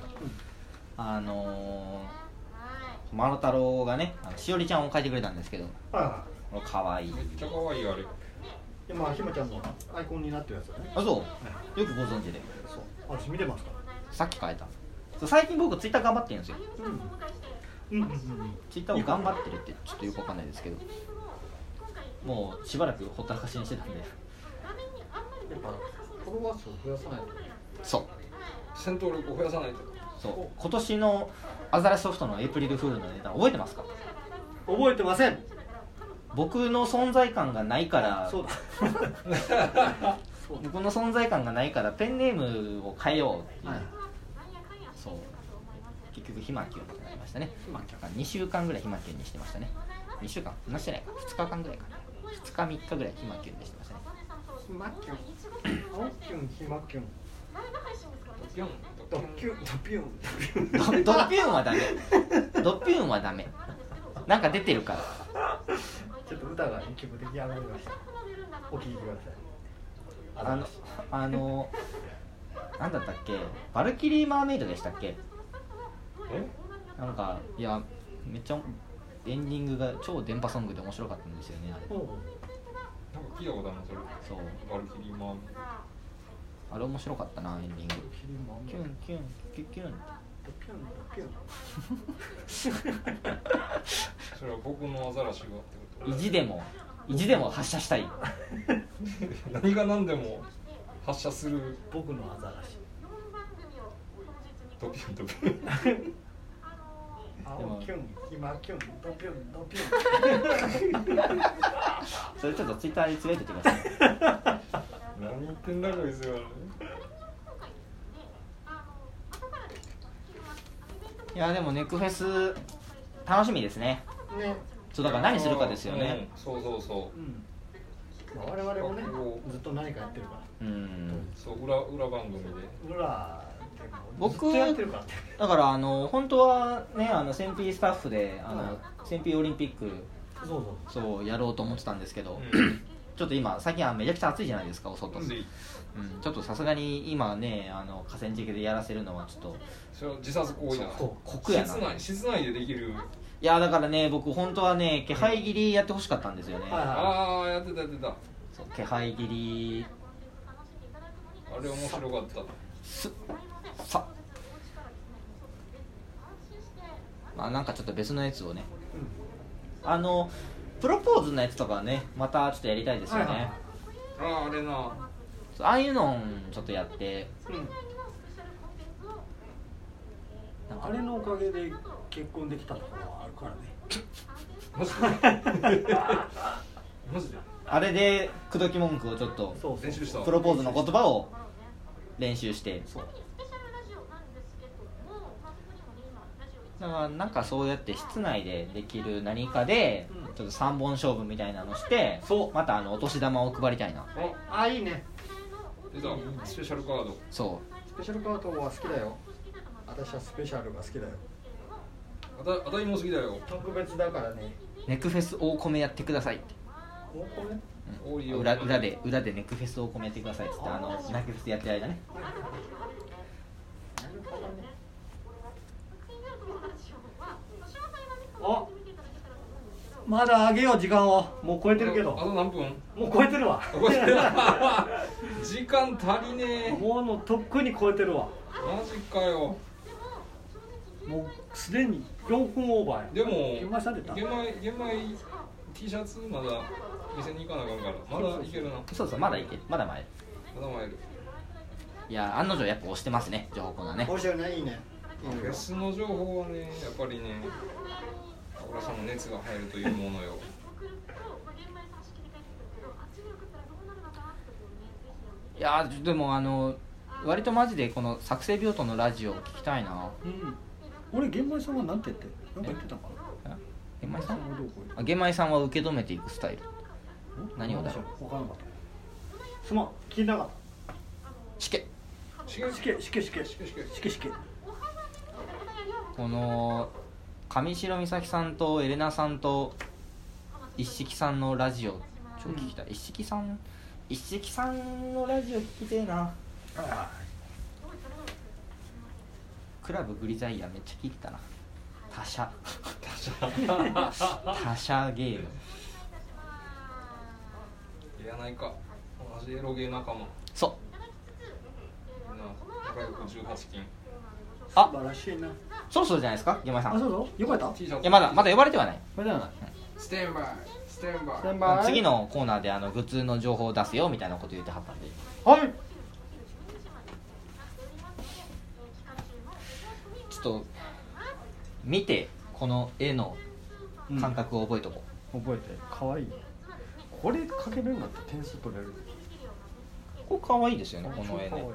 あのー、丸太郎がねあのしおりちゃんを描いてくれたんですけどう。はいはこれ可愛い。 めっちゃ可愛いあれ。 い。今ひまちゃんのアイコンになってるやつだね。 あそうよくご存知で。そう私見てますかさっき変えた。そう最近僕ツイッター頑張ってるんですよ。 ら。うん。うんうんうん。 ツイッターを頑張ってるってちょっとよくわかんないですけどもうしばらくほったらかしにしてたんで。 やっぱフォロワー数を増やさないと。 そう戦闘力を増やさないと。 そう今年のアザラシソフトのエイプリルフールのネタ覚えてますか？ 覚えてません。 僕の存在感がないからそうだ。 僕の存在感がないからペンネームを変えようっていう、 はい。 そう結局ひまきゅんになりましたね。にしゅうかんぐらいひまきゅんにしてましたね。にしゅうかんそんなしてないかふつかかんぐらいかなふつかみっかぐらいひまきゅんにしてましたね。 ひまきゅん。青きゅんひまきゅん。 ピョンドッキュンドピュンドピュン。 ドドッピュンはダメドッピュンはダメなんか出てるから。 ちょっと歌が一曲出来上がりました。お聴きください。 あのあのなんだったっけバルキリーマーメイドでしたっけ？ えなんかいやめっちゃエンディングが超電波ソングで面白かったんですよねあれ。 おう。 なんか聞いたことあるのそれ。 そうバルキリーマン。 あれ面白かったなエンディング。 キリンマンキュンキュンキュンキュンピョンドピョンそれは僕のアザラシがってこと？ 意地でも意地でも発射したい。 何が何でも発射する。 僕のアザラシドピュンドピュン。 青キュン今キュンドピュンドピュンそれちょっとツイッターにつぶやいてってください。 何言ってんだこいつは。 いやでもネックフェス楽しみですね。 ね、 そうだから何するかですよね。 うん、そうそうそうんまあ、我々もねずっと何かやってるからうん。 う。そう裏裏番組で。 裏でも僕ずっとやってるからね。 だからあの本当はねあのセンピースタッフであの、 はいセンピーオリンピックそうそうそうやろうと思ってたんですけど、 うんちょっと今最近はめちゃくちゃ暑いじゃないですかお外。 なんでうん、ちょっとさすがに今ねあの河川敷でやらせるのはちょっとそれは自殺行為じゃない。 こ酷やな。 室内室内でできる。 いやだからね僕本当はね気配切りやってほしかったんですよね。 はいはいああやってたやってた。 そう気配切りあれ面白かった。 すさまあなんかちょっと別のやつをね、あのプロポーズのやつとかねまたちょっとやりたいですよね、 はいはいはいあああれな。 そうああいうのちょっとやってうんなんかあれのおかげで結婚できたところはあるからねマジでマジであれで口説き文句をちょっとそう練習した。 プロポーズの言葉を練習してだからなんかそうやって室内でできる何かでうんちょっとさんぼん勝負みたいなのしてそうまたあのお年玉を配りたいな。 ああいいね出たスペシャルカード。 そスペシャルカードは好きだよ私はスペシャルが好きだよあたあたりも好きだよ。 特別だからねうネックフェス大米やってくださいって、 もうこれ多いよ。 裏裏で裏でネックフェス大米やってくださいっつってあのネックフェスやってる間ね。 なるほどねあまだあげよう時間をもう超えてるけどあと何分？ もう超えてるわこれ時間足りねえ。 もうのとっくに超えてるわマジかよ。 もうすでによんぷんオーバーやでも現場さんでた玄米玄米 T シャツまだ店に行かなあかんからまだいけるな。 そうそうまだいけるまだ前まだ参る。 いや案の定やっぱ押してますね情報コーナーね。 面白いねいいねいいよフェスの情報はねやっぱりね小倉さんの熱が入るというものよ。 いやでもあの割とマジでこの作成病棟のラジオ聞きたいな。 うん俺玄米さんはなんて言ってなんか言ってたかな玄米さんはどうこうあ玄米さんは受け止めていくスタイル。何をだろう分からなかったすまん聞いてなかっしけしげたしけしけしけししけしけけしけしけこの上白美咲さんとエレナさんと一色さんのラジオ超聞きたい、一色さん一色さんのラジオ聞きてえな。クラブグリザイアめっちゃ聞いてたな。他社他社ゲームいやないか同じエロゲー仲間。 そうみんな仲良くじゅうはち金。 あ素晴らしいなそろそろじゃないですか玄米さん。いあそうそうよかった T シャツやまだまだ呼ばれてはない。 これじゃないステンバイステンバイ先輩次のコーナーであのグッズの情報を出すよみたいなこと言ってはったんではいちょっと見てこの絵の感覚を覚えとこう、 覚えてかわいいこれかけるんだって点数取れるこれ可愛いですよねこの絵ね。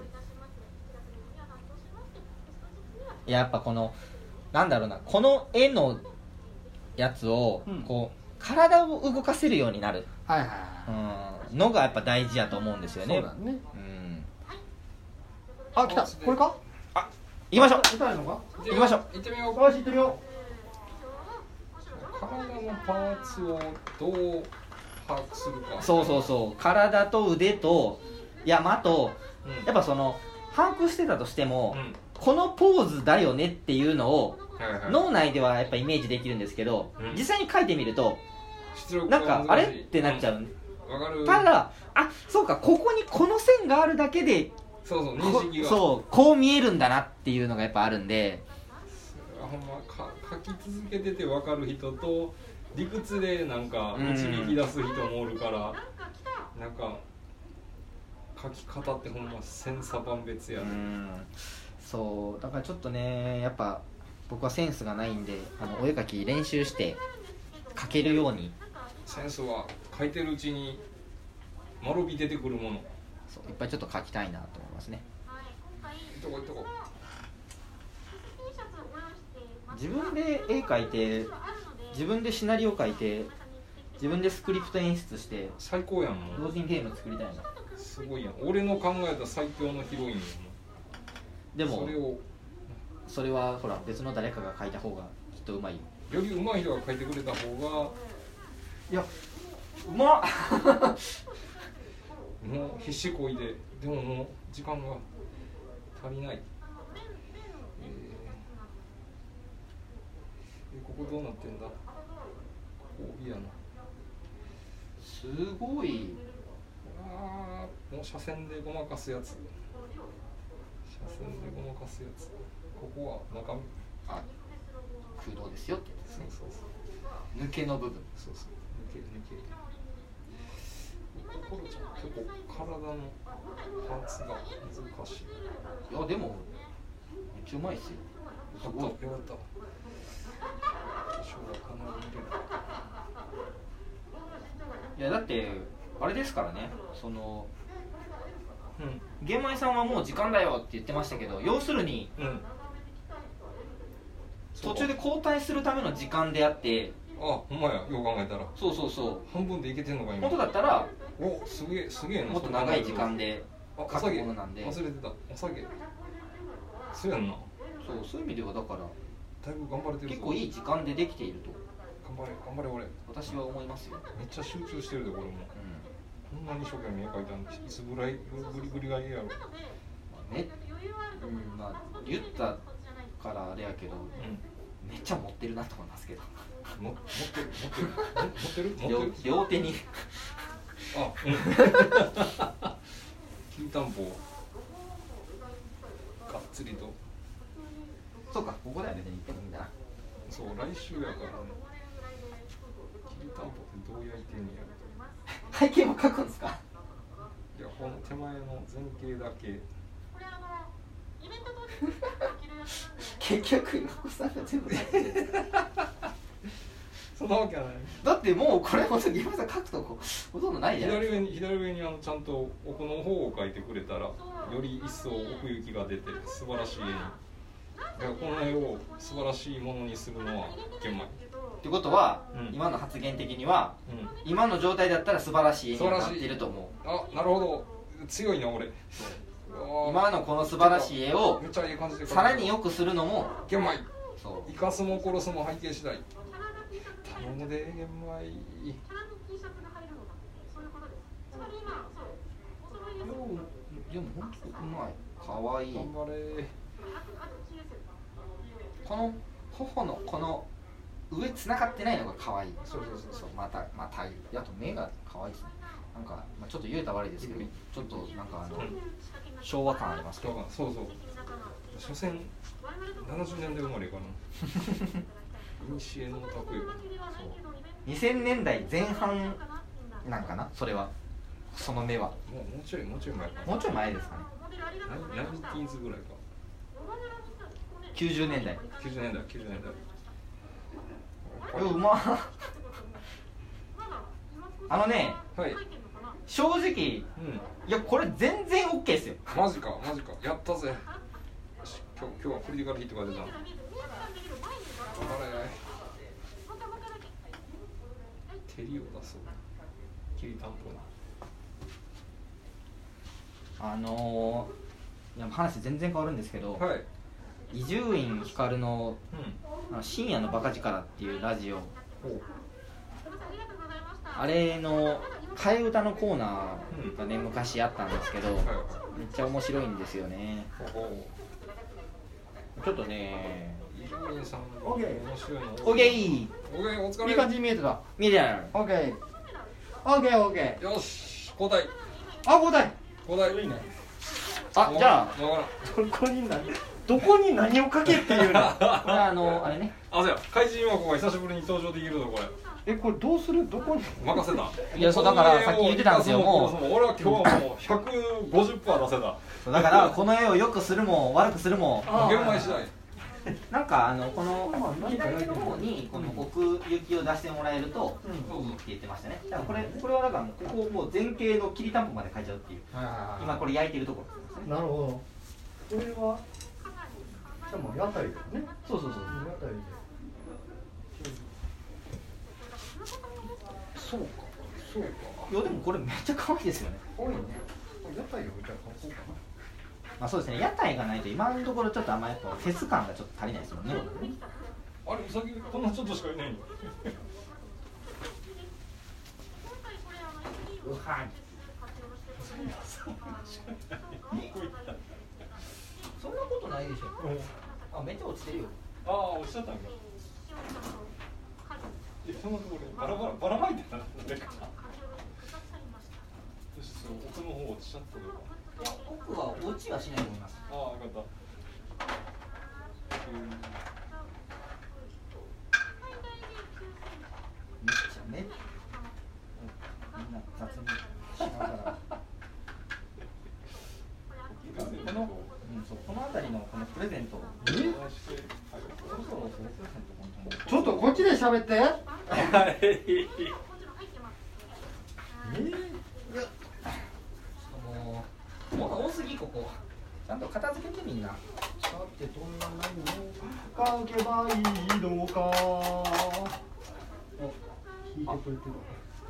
いややっぱこのなんだろうなこの絵のやつをうんこう体を動かせるようになる、 はいはいはうん、のがやっぱ大事やと思うんですよね。 そうだねうんあ来たこれかあ行きましょう痛いのか行きましょう。 行ってみよう。 よし行ってみよ体のパーツをどう把握するか。 そうそうそう体と腕と山とうんやっぱその把握してたとしても、 うんこのポーズだよねっていうのをはいはい脳内ではやっぱイメージできるんですけど、 うん実際に書いてみると出力なんかあれ難しいってなっちゃう、 わかる。 ただあそうかここにこの線があるだけでそうそう認こ識が。 そうこう見えるんだなっていうのがやっぱあるんでほんまか書き続けてて分かる人と理屈でなんか導き出す人もおるから、うん、なんか書き方ってほんま千差万別やね。 うんそうだからちょっとねやっぱ僕はセンスがないんであのお絵描き練習して描けるように。 センスは書いてるうちに丸び出てくるもの。 そういっぱいちょっと描きたいなと思いますね。 いっとこいっとこ自分で絵描いて自分でシナリオ書いて自分でスクリプト演出して最高やん。もう同時にゲーム作りたいな。 すごいやん。俺の考えた最強のヒロインやん。 でもそれをそれはほら別の誰かが書いた方がきっとうまいよ。 より上手い人が書いてくれた方がいやうまっもう必死こいで、でももう時間が足りない。えーえここどうなってんだ。ここいいやな。 すごい。 あーもう車線でごまかすやつ。車線でごまかすやつ。ここは中身あ空洞ですよってやつですね。 そうそう抜けの部分。 そうそう抜け抜け。心ちゃん結構体のパーツが難しい。 いやでもめっちゃうまいっすよ。すごい。 よかったよかった。多少はかなり入れる。 いやだってあれですからねそのうん玄米さんはもう時間だよって言ってましたけど要するにうん途中で交代するための時間であってあほんまやよう考えたらそうそうそう半分でいけてんのか今。 本当だったらおすげえすげえな。 もっと長い時間であお書く下げものなんで忘れてた。お下げそうやんな。 そうそういう意味ではだからだいぶ頑張れてるぞ。 結構いい時間でできていると頑張れ頑張れ俺。 私は思いますよ。 めっちゃ集中してるでこれも。 うこんなに一生懸命絵描いたのいつぐらいグリグリがいいやろ。 んねうんまあ言ったからあれやけどうんめっちゃ持ってるなと思いますけども持ってる持ってる持ってる持両ってる。 両手にあうんきりたんぽがっつりと。 そうかここだよね言ってもいいんだな。 そう来週やからね。きりたんぽってどう焼いてんねやろ。 背景も書くんですか。 いやこの手前の前景だけ。 結局岩子さんが全部書いてるそんなわけはない。 だってもうこれほど岩子さん書くとこほとんどないじゃん。 左上に左上にあのちゃんと奥の方を描いてくれたらより一層奥行きが出て素晴らしい絵に。いやこの絵を素晴らしいものにするのは玄米。 ってことは、うん、今の発言的には、うん、今の状態だったら素晴らしい絵になっていると思う。 あなるほど強いな俺。 今のこの素晴らしい絵をめっちゃいい感じでさらに良くするのも玄米。 そう生かすも殺すも背景次第。頼むで玄米。 でも本当うまい。かわいい。 頑張れ。 この頬のこの上繋がってないのが可愛い。 そうそうそうそう。 またまたいい。あと目が可愛いですね。なんか、まあ、ちょっと言えたら悪いですけど、ちょっとなんかあの、うん、昭和感ありますけど。 そうそう。所詮ななじゅうねんだい生まれかな。イニシエのオタクよ。 にせんねんだいぜん半なんかなそれは。その目は。 もうもうちょいもうちょい前か。 もうちょい前ですかね。 ナインティーズぐらいか。 きゅうじゅうねんだい。 きゅうじゅうねんだいきゅうじゅうねんだい。 うまっ。あのね、 はい、 正直、うん、いやこれ全然 OK ですよ。 マジかマジかやったぜ。よし今日今日はクリティカルヒットが出た。頑張れ。照りを出そう。きりたんぽな。 あのー、いや話全然変わるんですけど、伊集院光の、うん、あの深夜のバカ力っていうラジオ、あれの替え歌のコーナーがね、うん、昔あったんですけど、はいはい、めっちゃ面白いんですよね。ちょっとね伊集院さんオッケー面白いの。 オッケーお疲れ。 いい感じに見えてた。見えてない。 オッケーオッケーオッケー。 よし交代。 あ交代交代。 いいね。 あ、じゃあ分からん。 どこに何どこに何をかけっていうのこれあのあれね、 あ、そうや、怪人はここが久しぶりに登場できるぞこれ。 えこれどうするどこに任せた。 いやそうだからさっき言ってたんですよもうもう俺は今日はもうひゃくごじゅっパーセント出せた。 だからこの絵を良くするも悪くするもあ玄米次第。 なんかあのこのまあ何かやり左の方にこの奥行きを出してもらえるとうんいいって言ってましたね。だからこれこれはだからもうここをもう前景のきりたんぽまで描いちゃうっていう今これ焼いてるところですね。 なるほどこれはじゃあもう屋台だよねそうそうそう。 屋台でそうかそうかいやでもこれめっちゃ可愛いですよね。 多いね屋台をじゃあ書こうかなまあそうですね、屋台がないと今のところちょっとあんまやっぱフェス感がちょっと足りないですもんね。 あれ、うさぎこんなちょっとしかいないの。 うはそんなことないでしょ。あ、めっちゃ落ちてるよ。 ああ、落ちちゃったんか。え、そんなところにバラバラばらまいてたの誰か。よし、そう奥の方落ちちゃったのか。 奥は落ちはしないと思います。 ああ、よかった。 めっちゃめみんな雑にしながらこの、うん、そうこの辺りのこのプレゼントをえそろそろプレゼント本当にちょっとこっちで喋ってはい。 もう物多すぎここちゃんと片付けてみんな。 さてどんな何を書けばいいのかあ、引いてくれてる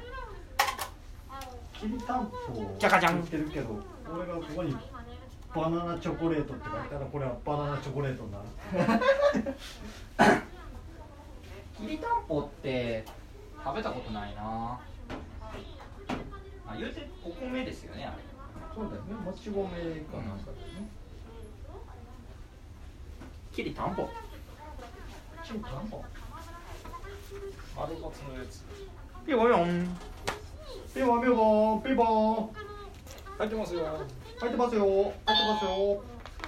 きりたんぽをじゃかじゃん言ってるけど俺がここにバナナチョコレートって書いたらこれはバナナチョコレートになるきりたんぽって食べたことないなあ。言うてお米ですよねあれ。 そうだよねもち米かなんかだよねきりたんぽきりたんぽアルバツのやつ。 ピヨヨンピボンピボンピボン入ってますよ。 入ってますよ入ってますよ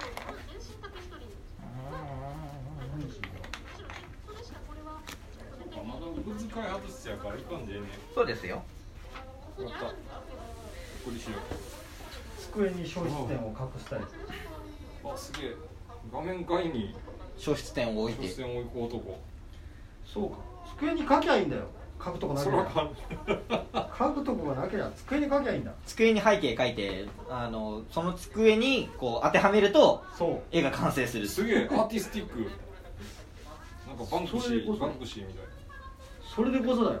まだ物使い外すやからいかんでええね。 そうですよ。 やった。これしよ机に消失点を隠したりう。あ、すげえ。画面外に消失点を置いて出線を置く男。 そうか机に書きゃいいんだよ書くとこなけれそれはかん。 ば書くとこがなければ机に書きゃいいんだ机に背景描いてあのその机にこう当てはめるとそう絵が完成する。 すげえアーティスティック。なんかバンクシそれこそーバンクシーみたいな。 それでこそだよ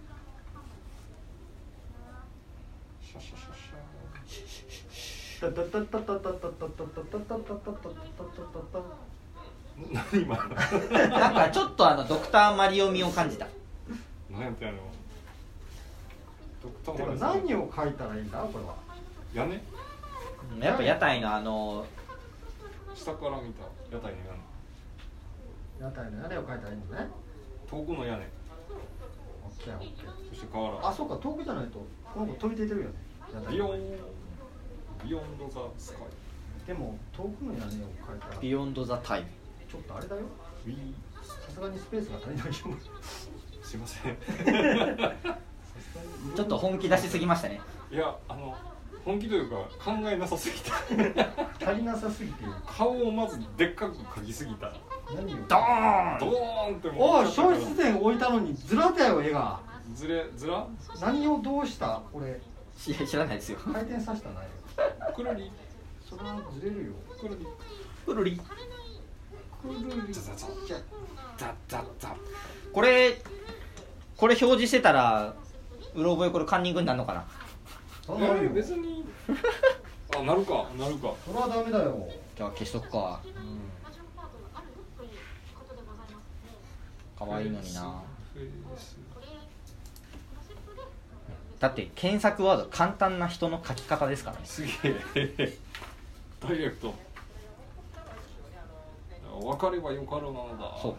シャシャシャシタタタタタタタタタタタタタタタタタャ。何今の。 なんかちょっとあのドクターマリオミを感じた。 何やったんやろ。ドクタてかーマリさん何を書いたらいいんだこれは屋根やっぱ屋台のあの下から見た屋台の屋屋台の屋根を書いたらいいのね根。遠くの屋根。 オッケーオッケーそして河原。 あそうか遠くじゃないとこの子飛び出てるよね屋台ビヨンビヨンドザスカイ。 でも遠くの屋根を書いたらビヨンドザタイム。 ちょっとあれだよウィー。 さすがにスペースが足りないよすいません。 ちょっと本気出しすぎましたね。 いやあの本気というか考えなさすぎた。 足りなさすぎて顔をまずでっかく描きすぎた。 何をドーン。 ドーンってもおい消失点置いたのにずらだよ絵がずれずら何をどうした俺知知らないですよ。 回転させたないよくるりそれはずれるよくるりくるり。 くるりザザザザザザ。 これこれ表示してたらうろ覚えこれカンニングになるのかな。 あなるよ別にあなるかなるか。 それはダメだよじゃあ消しとくか。可愛いのにな。 フェイスだって検索ワード簡単な人の書き方ですからね。 すげえダイレクト。分かればよかろうなのだ。 そう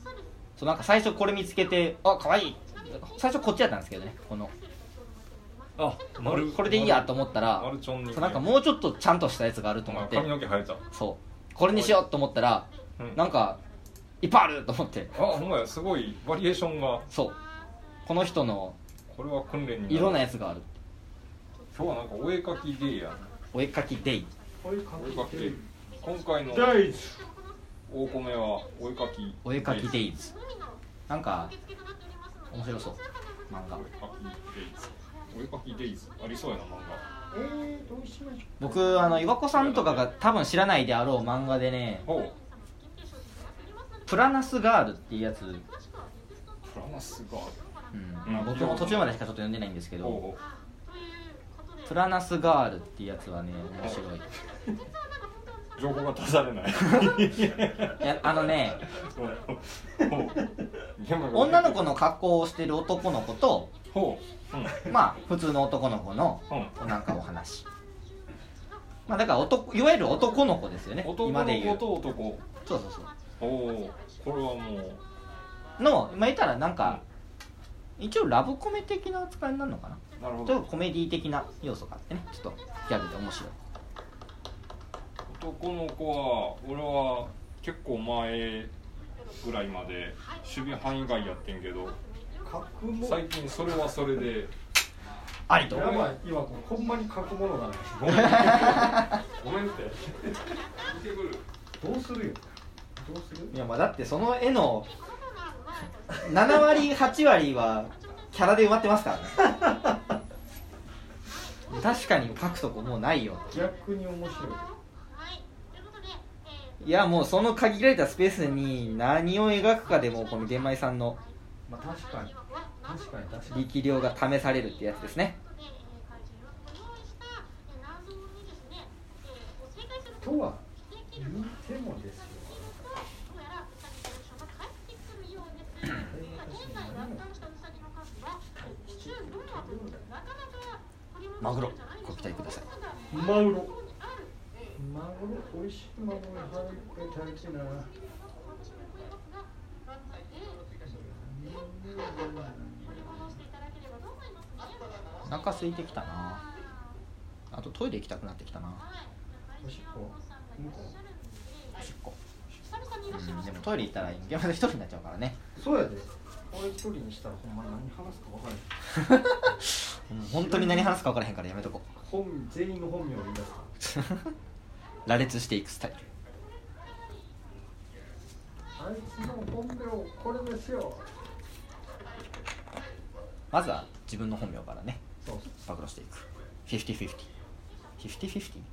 そうなんか最初これ見つけてあ可愛い最初こっちやったんですけどねこのあこれこれでいいやと思ったらマルチョンに、 そうなんかもうちょっとちゃんとしたやつがあると思って髪の毛生えた。 そうこれにしようと思ったら、 うん、 なんかいっぱいあると思って、 あほんまやすごいバリエーションが。 そうこの人のこれは訓練になる。 いろんなやつがある。 今日はなんかお絵かきデーや。 お絵かきデイお絵かお絵かきデー。今回のデイズ大米はお絵かきお絵かきデイズなんか面白そう漫画。 お絵かきデイズお絵かきデイズありそうやな漫画。 えー、どうしましょ僕あの岩子さんとかが多分知らないであろう漫画でね、 ほうプラナスガールっていうやつ、 プラナスガーうんまあ、僕も途中までしかちょっと読んでないんですけル。 ど、 ほプラナスガールっていうやつはね面白い。 う情報が足されない。 いやあのねほう女の子の格好をしてる男の子と、 ほう、うん、 まあ普通の男の子のうん、 なんかお話、まあだから男いわゆる男の子ですよね男今で言う。 の子と男。 そうそうそうおおこれはもうの今言ったらなんか、一応ラブコメ的な扱いになるのかな。 なるほど。 ちょっとコメディ的な要素があってね、ちょっとギャグで面白い。 男の子は俺は結構前ぐらいまで守備範囲外やってんけど、 書くも最近それはそれでありと。 やばい今これほんまに書くものがない。 ごめんごめんって見てくる。 どうするよどうする。 いやまあだってその絵のななわりはちわりはキャラで埋まってますからね。確かに書くとこもうないよ。 逆に面白い。 いやもうその限られたスペースに何を描くかでもこの玄米さんのまあ確かに確かに確かに力量が試されるってやつですね。 とは言ってもですよ。 マグロご期待ください。 マグロマグロ美味しいマグロ入って食べてえな。 お腹空いてきたな。あとトイレ行きたくなってきたな。 おしっこうんこおしっこ、うん、でもトイレ行ったらゲームで一人になっちゃうからね。 そうやで。俺一人にしたらほんま何話すか分からへん。 うん本当に何話すか分からへんからやめとこう。 本全員の本名を言い出す。 羅列していくスタイル。 あいつの本名これですよ。 まずは自分の本名からねそう暴露していく。フィフティフィフティフィフティフィフティ。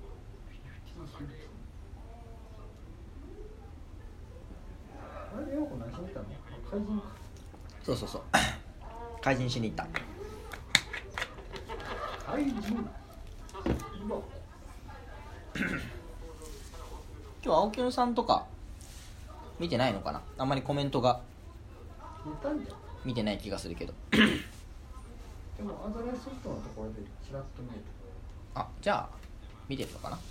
あれよく何しに行ったの？怪人か。 そうそうそう怪人しに行った。 怪人今今日青木野さんとか見てないのかな。あんまりコメントが見たんじゃん。 見てない気がするけど。 でもアザレソフトのところでちらっと見えて。 あじゃあ見てるのかな。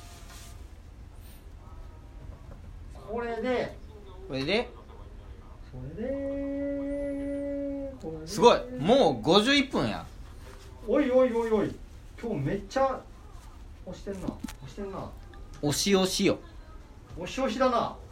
これでこれでそれでこれですごいもうごじゅういっぷんや。 おいおいおいおい今日めっちゃ押してんな押してんな押し押しよ。 押し押しだな。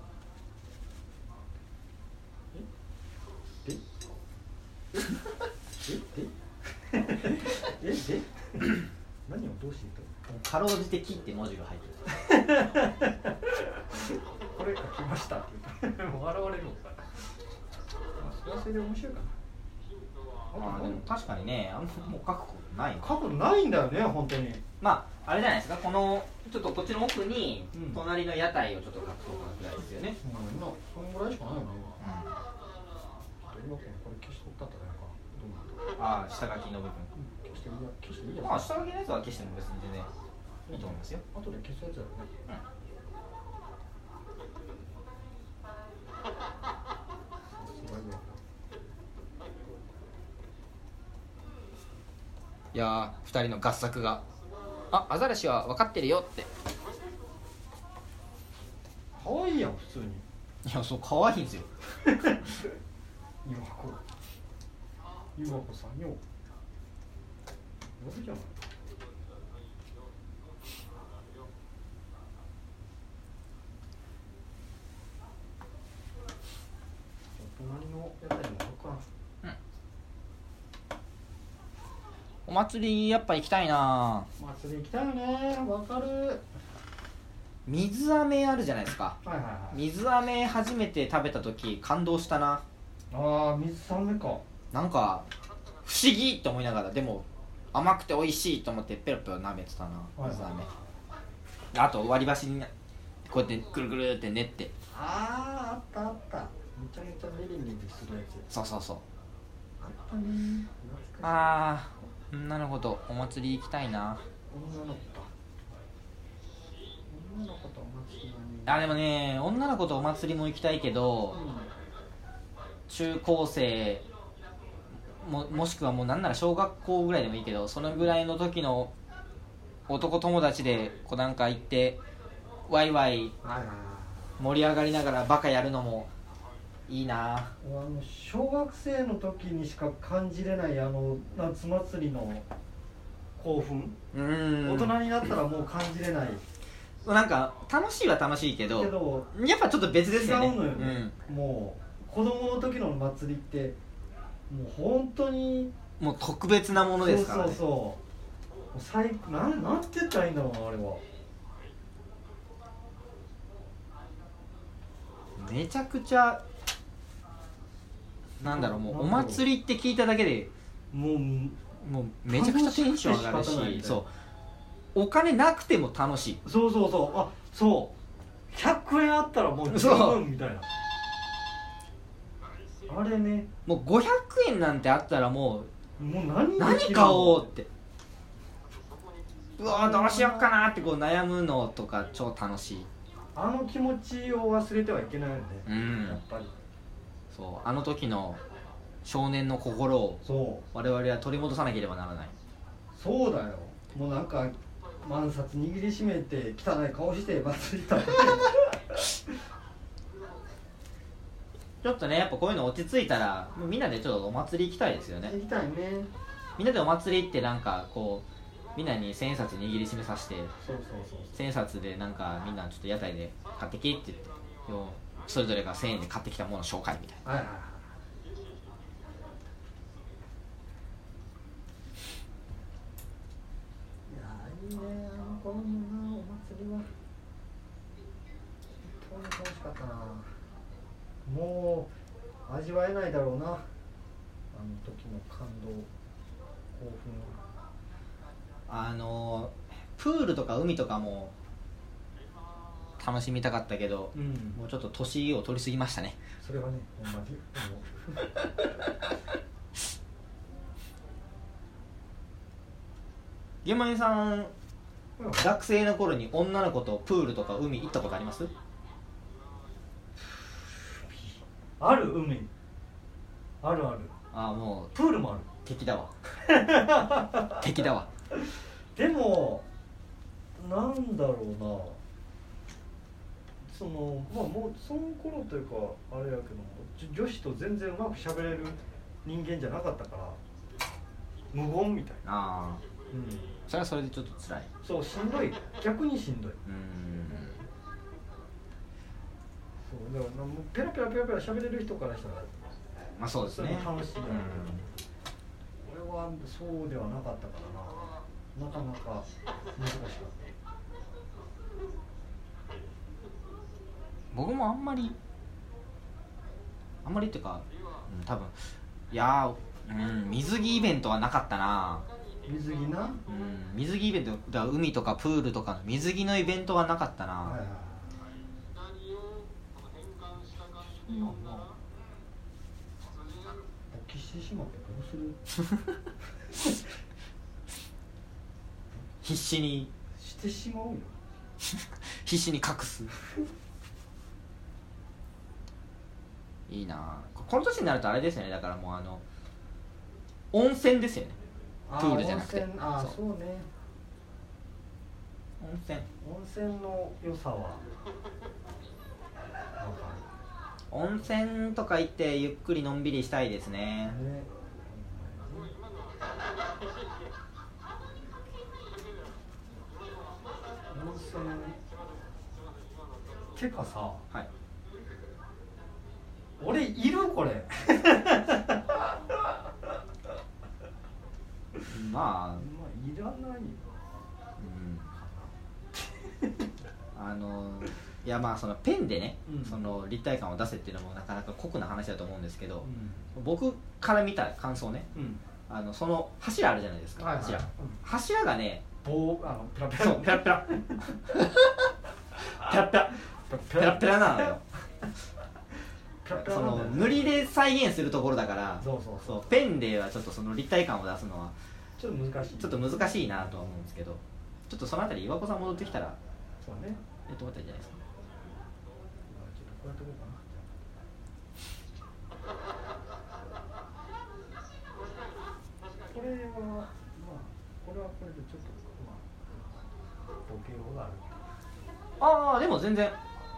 ええええええ何をどうしていたかろうじて「き」って文字が入ってる。 これ書きましたって言ってもう笑われるのか。まあそれはそれで面白いかな。 あでも確かにねあんまもう書くことないよ。 書くことないんだよね本当に。 まああれじゃないですか、このちょっとこっちの奥にうん隣の屋台をちょっと書くとかぐらいですよね。 まあ今そのぐらいしかないよね。 うん今これ消しとったったらなんかどうなんだろう。 ああ下書きの部分。 消していいや消していいやつ。 まあ下書きのやつは消しても別に全然いいと思いますよ。 後で消すやつだよね。すごいね。 いやーふたりの合作があアザラシは分かってるよって。 可愛いやん普通に。 いやそう可愛いんですよ。 ゆわこゆわこさんよ。 夜じゃない隣の屋台にもあるか。 お祭りやっぱ行きたいな。 祭り行きたいよね。わかる。 水飴あるじゃないですか。 はいはいはい。 水飴初めて食べた時感動したな。 ああ、水飴か。 なんか不思議って思いながら、でも甘くて美味しいと思ってペロペロ舐めてたな、水飴。あと割り箸にこうやってぐるぐるって練って、 ああ、あったあった。めちゃめちゃネリネリするやつ。 そうそうそう。 あったね。 ああ、女の子とお祭り行きたいな。 女の子か。女の子とお祭りはね。 あ、でもね、女の子とお祭りも行きたいけど、中高生 も, もしくはもうなんなら小学校ぐらいでもいいけど、そのぐらいの時の男友達でこうなんか行ってワイワイ盛り上がりながらバカやるのもいいな。 あの小学生の時にしか感じれないあの夏祭りの興奮、 うーん、 大人になったらもう感じれないなんか楽しいは楽しいけど、 けどやっぱちょっと別ですよね。 違うのよね、うん、もう子供の時の祭りってもう本当にもう特別なものですからね。 そうそうそう、もう最なんなんて言ったらいいんだろうな、あれは。 めちゃくちゃなんだろう、もうお祭りって聞いただけでもうもうめちゃくちゃテンション上がるし、そうお金なくても楽しい。 そうそうそう、あ、そうひゃくえんあったらもう十分みたいな。あれね、 もうごひゃくえんなんてあったらもうもう何何買おうって、うわどうしようかなってこう悩むのとか超楽しい。 あの気持ちを忘れてはいけないよね、 うん、 やっぱり。 そうあの時の少年の心をそう我々は取り戻さなければならない。 そうだよ、もうなんか万札握りしめて汚い顔して祭りたいちょっとね、やっぱこういうの落ち着いたらみんなでちょっとお祭り行きたいですよね。 行きたいね。 みんなでお祭り行ってなんかこうみんなに千円札握りしめさせて、 そうそうそう千円札でなんかみんなちょっと屋台で買ってきって言ってよ、それぞれが千円で買ってきたものを紹介みたいな。 はいはいはい。いやいいね、あの頃のなお祭りは本当に楽しかったな。 もう味わえないだろうな、あの時の感動興奮は。 あのプールとか海とかも楽しみたかったけど、 うん、 もうちょっと年を取りすぎましたね。 それはね、ほんまにゲンマイさん、学生の頃に女の子とプールとか海行ったことあります？ ある、海あるある。 ああ、もうプールもある。 敵だわ敵だわ。 でもなんだろうな、そのまあもうその頃というかあれやけども、女子と全然うまく喋れる人間じゃなかったから無言みたいな。 ああ、 うん、 それはそれでちょっと辛い。 そう、しんどい、逆にしんどい。 うーん、 そうだからもうペラペラペラペラ喋れる人からしたらまあそうですね。 それも楽しいだろうけど、俺はそうではなかったからな、なかなか難しかった。 僕もあんまりあんまりっていうか、うん、多分いやー、うん、水着イベントはなかったな。 水着な、 うん、水着イベントだから海とかプールとかの水着のイベントはなかったな。 はいはいはい。そんなんな、勃起してしまってどうする必死にしてしまうよ。 必死に隠すいいな。この年になるとあれですよね、だからもうあの温泉ですよね、プールじゃなくて。 あー温泉、あーそうそうね。 温泉温泉の良さはわか温泉とか行ってゆっくりのんびりしたいですね。 るね。 線てかさ、 はい、 俺いるこれまあ、 まあいらないよ、 うん、あのいやまあそのペンでね、 うん、 その立体感を出せっていうのもなかなか酷な話だと思うんですけど、 うん、 僕から見た感想ね、 うん、 あのその柱あるじゃないですか、 はいはい、 柱、 うん、 柱がね棒あのペラペラそうペラペラペラペラペラペラなのよその塗りで再現するところだから、 そうそうそう、 そうペンではちょっとその立体感を出すのはちょっと難しい、 ちょっと難しいなとは思うんですけど、ちょっとそのあたり岩子さん戻ってきたらそうね、 やってもらったらいいんじゃないですか。 ちょっとこうやってこうかな。これはまあこれはこれでちょっとまあボケようがある。 ああでも全然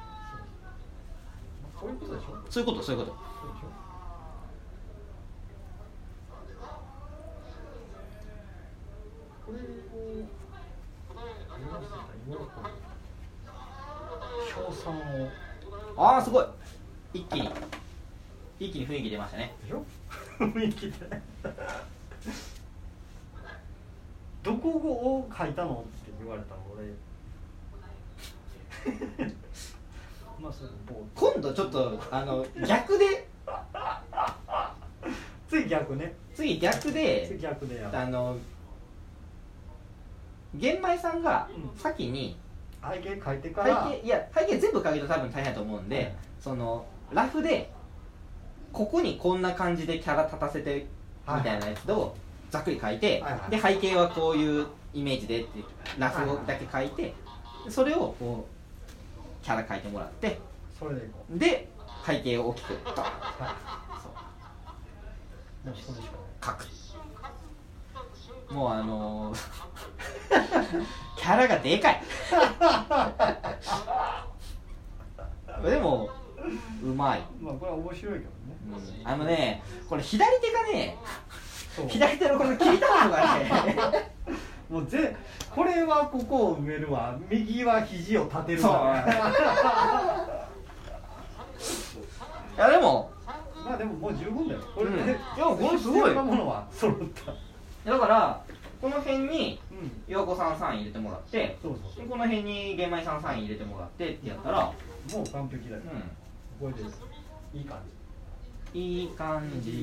そういうことでしょ。 そういうことそういうこと。 そうでしょ。これを言わせたら言われた賞賛を。 ああすごい。一気に一気に雰囲気出ましたね。 でしょ。雰囲気で。どこを書いたのって言われたの俺。まあそれ今度ちょっとあの逆で次逆ね。 次逆で次逆でやる。 あの玄米さんが先に、 うん、背景書いてから背景いや背景全部書くと多分大変だと思うんで、うん、そのラフでここにこんな感じでキャラ立たせてみたいなやつをざっくり書いて、はいはい、で背景はこういうイメージでってラフだけ書いて、それをこうキャラ書いてもらって、 それでいこう。 で背景を大きくと、はい、そうもうそれしかない。 書く。もうあのー、キャラがでかい。でもうまい。 まあこれは面白いけどね。 うん、あのね、これ左手がね、左手のこの切りたのがね。 もうぜこれはここを埋めるわ、右は肘を立てるわ。 いやでもまあでももう十分だよこれ、うん、いやこれすごいものは揃った。 だからこの辺に岩子さんサイン入れてもらって、 そうそうそう、 でこの辺に玄米さんサイン入れてもらってってやったらもう完璧だよ、うん、これでいい感じいい感じ。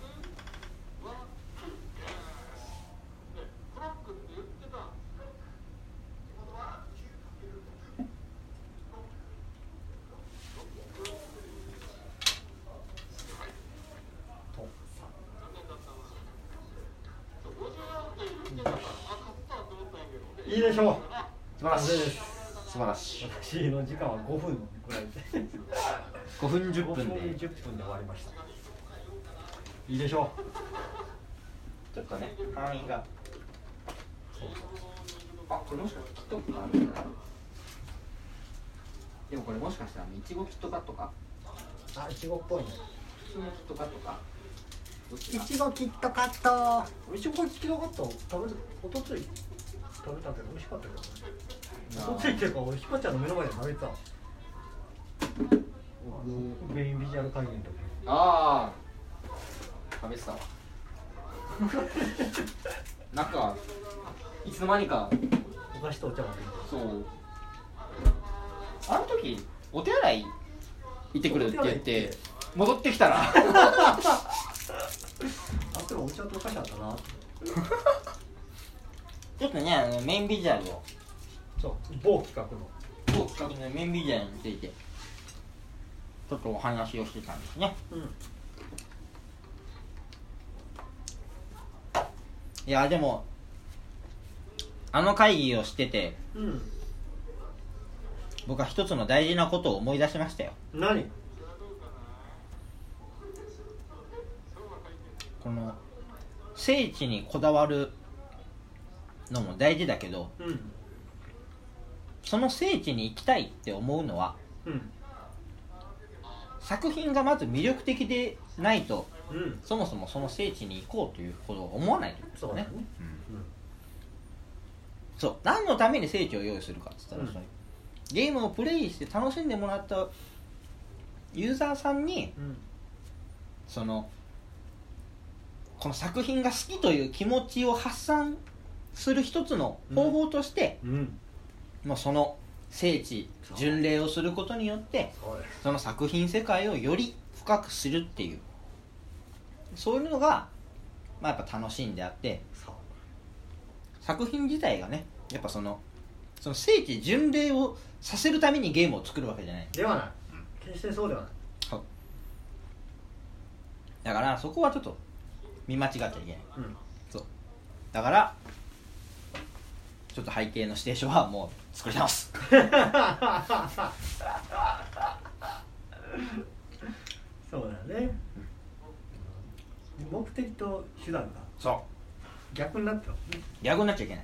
いいでしょう。 素晴らしいです。素晴らしい。 私の時間はごふんぐらいでごふんじゅっぷんでごふんじゅっぷんで終わりました。いいでしょう。ちょっとね範囲があこれもしかしてキットカットあるんじゃない。でもこれもしかしたらいちごキットカットか。 あいちごっぽいね。 普通のキットカットか。 いちごキットカット。いちごキットカット食べるおとつい食べたけど美味しかったけどね。おとついっていうか俺ひかちゃんの目の前で食べてた。僕メインビジュアル会議の時。 ああ食べてたわ。なんかいつの間にかお菓子とお茶も。 そうあの時お手洗い行ってくるって言って戻ってきたらあでもお茶とお菓子あったな。 ちょっとねあのメインビジュアルをそう某企画の某企画のメインビジュアルについてちょっとお話をしてたんですね。うん、いやでもあの会議をしてて、うん、僕は一つの大事なことを思い出しましたよ。 何？ この聖地にこだわるのも大事だけど、うん、その聖地に行きたいって思うのは、うん、作品がまず魅力的でないと、うん、そもそもその聖地に行こうということを思わないということですね。 そう何のために聖地を用意するかっつったら、 うんそのゲームをプレイして楽しんでもらったユーザーさんにうんそのこの作品が好きという気持ちを発散する一つの方法として、 うんもうその聖地巡礼をすることによってそうですその作品世界をより深く知るっていうそういうのが、まあ、やっぱ楽しいんであって、 そう作品自体がねやっぱそのその聖地巡礼をさせるためにゲームを作るわけじゃないではない決してそうではないそうだからそこはちょっと見間違っちゃいけないうんそうだからちょっと背景の指定書はもう作り直すそうだね目的と手段がそう逆になってる逆になっちゃいけない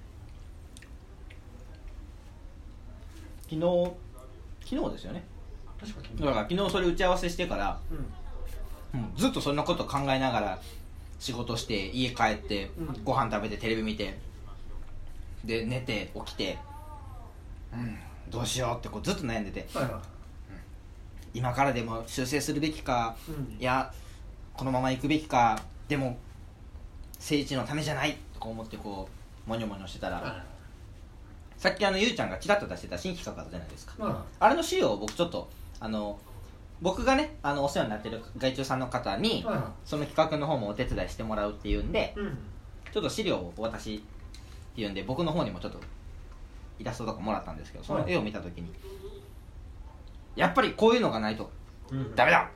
昨日昨日ですよね確かだから昨日それ打ち合わせしてからうんもうずっとそんなこと考えながら仕事して家帰ってうんご飯食べてテレビ見てで寝て起きて、うん、どうしようってこうずっと悩んでてはいは今からでも修正するべきかいうんいやこのまま行くべきかでも聖地のためじゃないとか思ってこうモニョモニョしてたらはさっきあのゆうちゃんがチラッと出してた新企画あったじゃないですかいまあれの資料を僕ちょっとあの僕がねあのお世話になってる外注さんの方にあはいはその企画の方もお手伝いしてもらうっていうんでいうんちょっと資料をお渡しっていうんで僕の方にもちょっとイラストとかもらったんですけどその絵を見た時にやっぱりこういうのがないとうんダメだ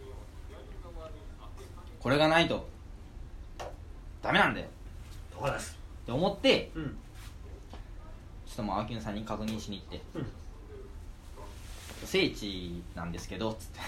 これがないとダメなんだよそうですって思ってうんちょっともう青木さんに確認しに行ってうん聖地なんですけどつって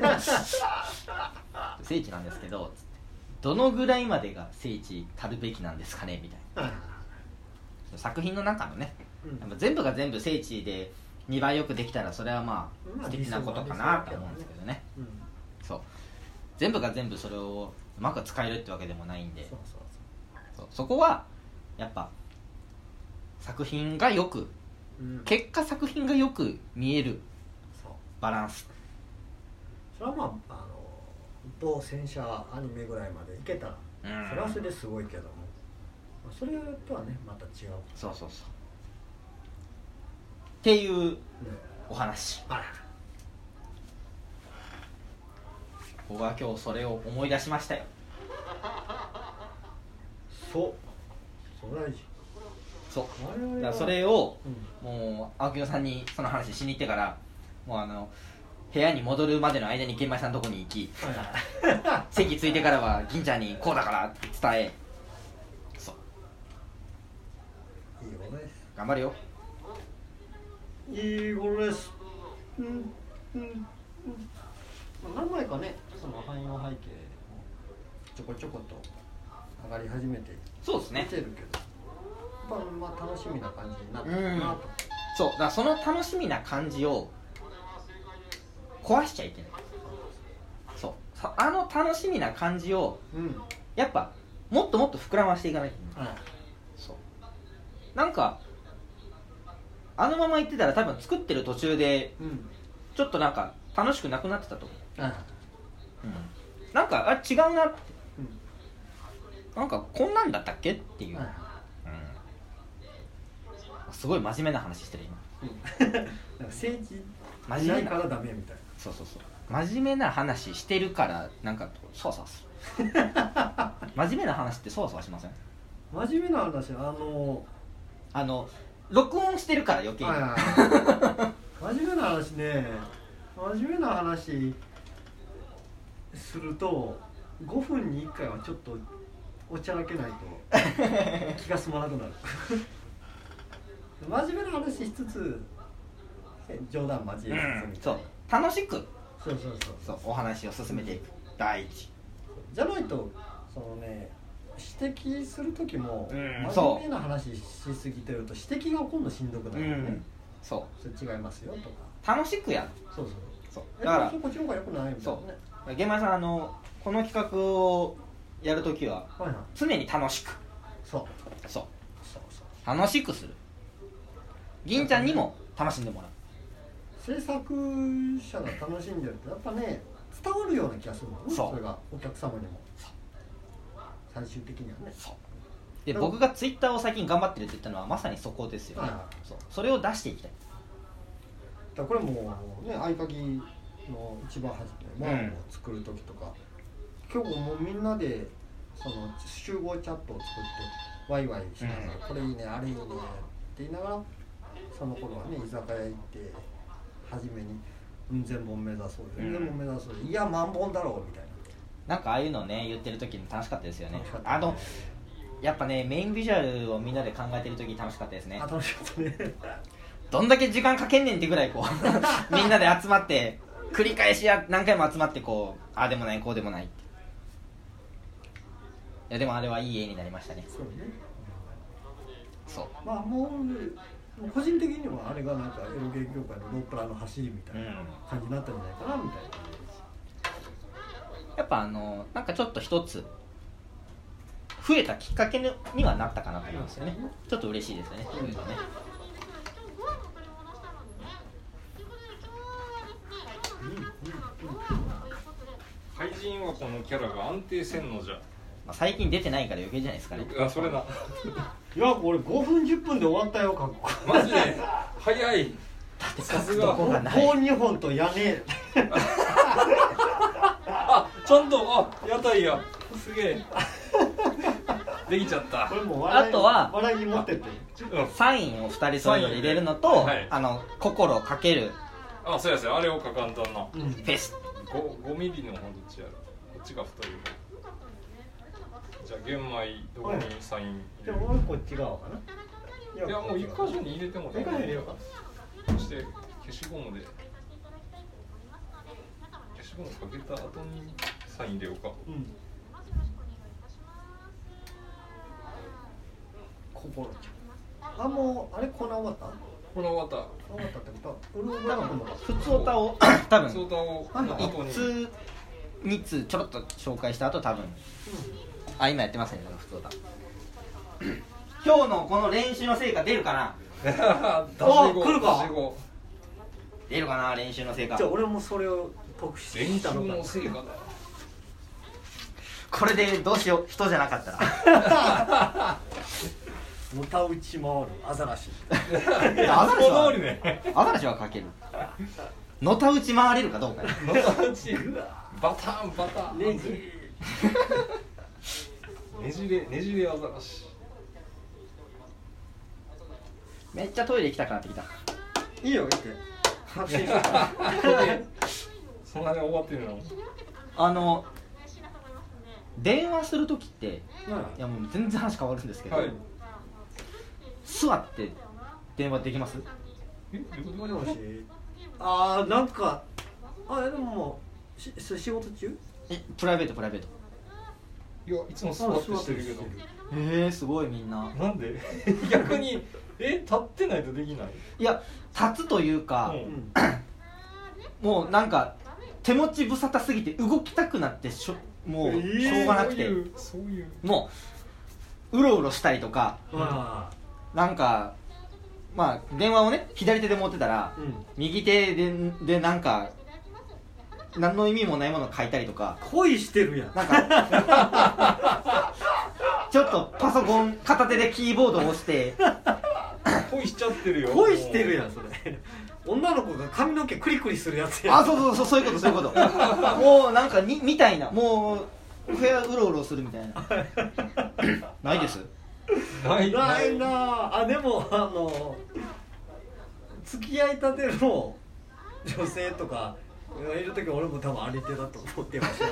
聖地なんですけどつってどのぐらいまでが聖地たるべきなんですかねみたいなはい作品の中のねうんやっぱ全部が全部聖地でにばいよくできたらそれはまあまあ素敵なことかなと思うんですけどねうんそう全部が全部それをうまく使えるってわけでもないんでそうそうそうそこはやっぱ作品がよくそううん結果作品がよく見えるそうバランスそれはまああの某戦車アニメぐらいまでいけたらうんそれはそれですごいけどもまあそれとはねまた違うそうそうそうっていううんお話あら僕は今日それを思い出しましたよそうそれ大事そう我々はだからそれをうんもう青木野さんにその話しに行ってからもうあの部屋に戻るまでの間に玄米さんのとこに行きはい席ついてからは銀ちゃんにこうだからって伝えそういい頃です頑張るよいい頃ですうんうんうんまあ何枚かねその汎用背景もちょこちょこと上がり始めてそうですね見てるけどやっぱまあ楽しみな感じになってるなとそうだからその楽しみな感じを壊しちゃいけないそうさあの楽しみな感じをうんやっぱもっともっと膨らましていかないといけないはいそうなんかあのまま行ってたら多分作ってる途中でうんちょっとなんか楽しくなくなってたと思う、 はいうん、なんかあ違うなってうんなんかこんなんだったっけっていう、 はいうん、すごい真面目な話してる今なんか政治真面目なないからダメみたいそうそうそう真面目な話してるからなんかそわそわする真面目な話ってそわそわしませんな真面目な話あのあの録音してるから余計に、 はいはいはい真面目な話ね真面目な話するとごふんにいっかいはちょっとおちゃらけないと気が済まなくなる真面目な話しつつ冗談交えつつみたそいう楽しくそうそうそうそうお話を進めていく第一じゃないとそのね指摘する時もうん真面目な話しすぎてると指摘が今度しんどくなるよね、 うんそそれ違いますよとかう楽しくやるそうそうそうえだからそこっちの方が良くないみたいなねそう玄米さんあのこの企画をやるときははいはい常に楽しくそうそうそうそう楽しくする、銀ちゃんにも楽しんでもらう。 制作者が楽しんでるってやっぱね伝わるような気がするもんね。 そうそれがお客様にも最終的にはね。 そうで、僕がツイッターを最近頑張ってるって言ったのはまさにそこですよね。そうそれを出していきたい。 だからこれもね合鍵の一番初めモアを作る時とか、今日もうみんなでその集合チャットを作ってワイワイしながら、うん、これいいねあれいいねって言いながら、その頃はね居酒屋行って初めにうん千本目指そううん千本目指そう、いや万本だろうみたいな、なんかああいうのね言ってる時に楽しかったですよね。 楽しかったね。 あのやっぱねメインビジュアルをみんなで考えてる時楽しかったですね。 あ楽しかったねどんだけ時間かけんねんってぐらいこうみんなで集まって繰り返しや何回も集まってこうああでもないこうでもないって。いやでもあれはいい絵になりましたね。 そうね。 そうまあもう個人的にはあれがなんかエロゲー業界のロープラの走りみたいな感じになったんじゃないかなみたいな。 やっぱあのなんかちょっと一つ増えたきっかけにはなったかなと思うんですよね。ちょっと嬉しいですよね。そういうのね。 怪人はこのキャラが安定せんのじゃ。 まあ、最近出てないから余計じゃないですかね。 あ、それな。 いやこれごふんじゅっぷんで終わったよ。かっこマジで早い。 だってさすががない。 棒にほんと屋根あ、ちゃんとあ屋台や。すげえ。できちゃった。 これもう笑いあとは笑いに持ってってサインをふたりそれぞれ入れるのと、 はい、 あの心をかけるあ、そうやそうや、あれを書かんとんな、 フェス 5, 5ミリの方どっちやる、こっちが太い。じゃあ玄米どこにサイン入れる、 じゃあもうこっち側かな。 いやもう一箇所に入れても一箇所に入れようか。 そして消しゴムで消しゴムかけた後にサイン入れようか。 うん。心ちゃん。あ、もうあれ粉終わった？ この終わった終わったってことはウルフラのか。 普通歌を多分普通歌をいち通に通ちょろっと紹介した後多分、うん、あ今やってますね普通歌今日のこの練習の成果出るかなあ来るか出るかな練習の成果。 じゃあ俺もそれを特集したのか。 練習の成果だ。 これでどうしよう人じゃなかったらのたうち回るアザラシ。 アザラシは通りね。 アザラシはかける。のたうち回れるかどうか。 のたうちバタンバタン。 ねじねじれねじれアザラシ。 めっちゃトイレ行きたくなってきた。 いいよ行って。発信そんなに終わってるの？ あの電話するときって、 はい、 いやもう全然話変わるんですけど、 はい、 座って電話できます？ え、 もしもし。あーなんかあでももうし仕事中？ えプライベートプライベート。 いやいつも座ってしてるけど。 へえすごいみんな。 なんで？逆にえ立ってないとできない？ いや立つというか、うん、もうなんか手持ち無沙汰すぎて動きたくなってしょもうしょうがなくて、えー、 そういうそういうもううろうろしたりとか、 うん、 なんかまあ電話をね左手で持ってたら、うん、右手ででなんか何の意味もないものを書いたりとか。 恋してるやん。 なんかちょっとパソコン片手でキーボードを押して恋しちゃってるよ。 恋してるやんそれ。女の子が髪の毛クリクリするやつや。 あ、そうそうそう、そういうことそういうこともうなんかにみたいな、もう部屋うろうろするみたいなないです。 ないないなあ。でもあの付き合いたての女性とかいるとき俺も多分あり手だと思ってました。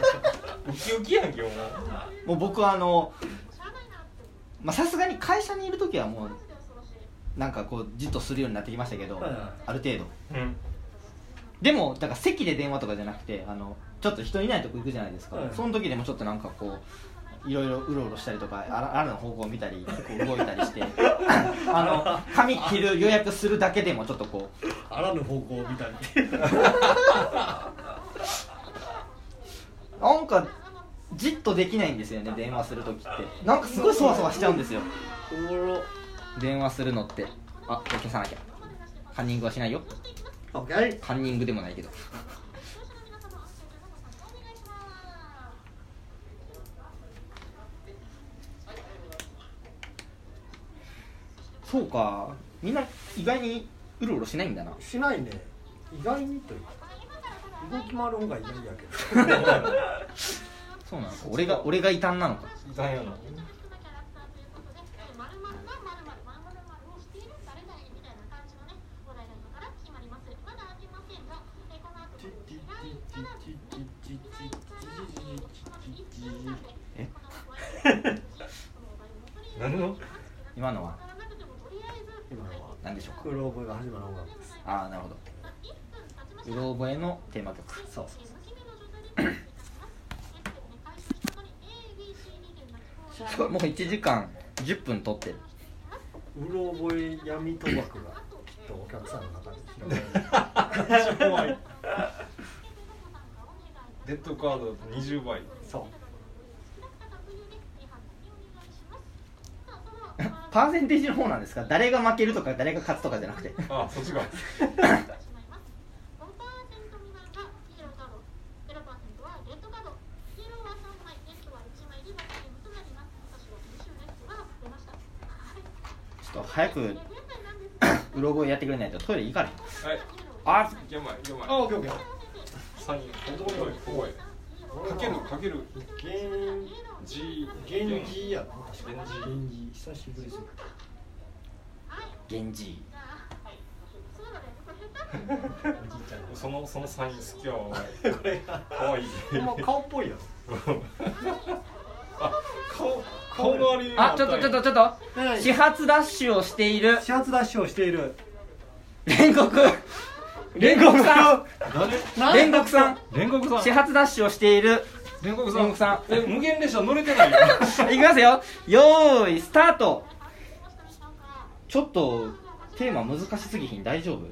ウキウキやんけお前。 もう僕はあのまあさすがに会社にいるときはもうなんかこうじっとするようになってきましたけど、はいはい、ある程度、うん、でもだから席で電話とかじゃなくてあのちょっと人いないとこ行くじゃないですか、はい、その時でもちょっとなんかこういろいろうろうろしたりとかあらあらの方向を見たりこう動いたりしてあの髪切る予約するだけでもちょっとこうあらぬ方向を見たりなんかじっとできないんですよね電話する時って。なんかすごいそわそわしちゃうんですよ。 おもろ電話するのってあ消さなきゃ。カンニングはしないよ。 オッケー。 カンニングでもないけど。そうか、みんな意外にうろうろしないんだな。 しないね。意外にというか動き回る方が意外やけどそうなのか。俺が俺が異端なのか。 異端やな。 え何の今のは今のは何でしょうか。 うろ覚えが始まる音楽です。 ああなるほど。うろ覚えのテーマ曲。 そうもういちじかんじゅっぷん撮ってる。 うろ覚え闇賭博がきっとお客さんの中で広がる怖い。デッドカードだとにじゅうばい。 そうパーセンテージの方なんですか。誰が負けるとか誰が勝つとかじゃなくて。 ああそっちか。 ちょっと早くうろ覚えやってくれないとトイレ行かれへん。 はいあやばいやばい。 あオッケーオッケー。 サインここへここへかけるかける源 G 源氏やな確か源氏源氏久しぶりすぎる源氏。 おじいちゃんそのそのサイン好きやわ。 これがかわいい。 ほんま顔っぽいやろあ顔顔の割にあちょっとちょっとちょっと何始発ダッシュをしている始発ダッシュをしている煉獄煉獄さん誰煉獄さん煉獄さん始発ダッシュをしている煉獄さん煉獄さんえ無限列車乗れてないよ。 いきますよ。よーいスタート。ちょっとテーマ難しすぎひん。大丈夫？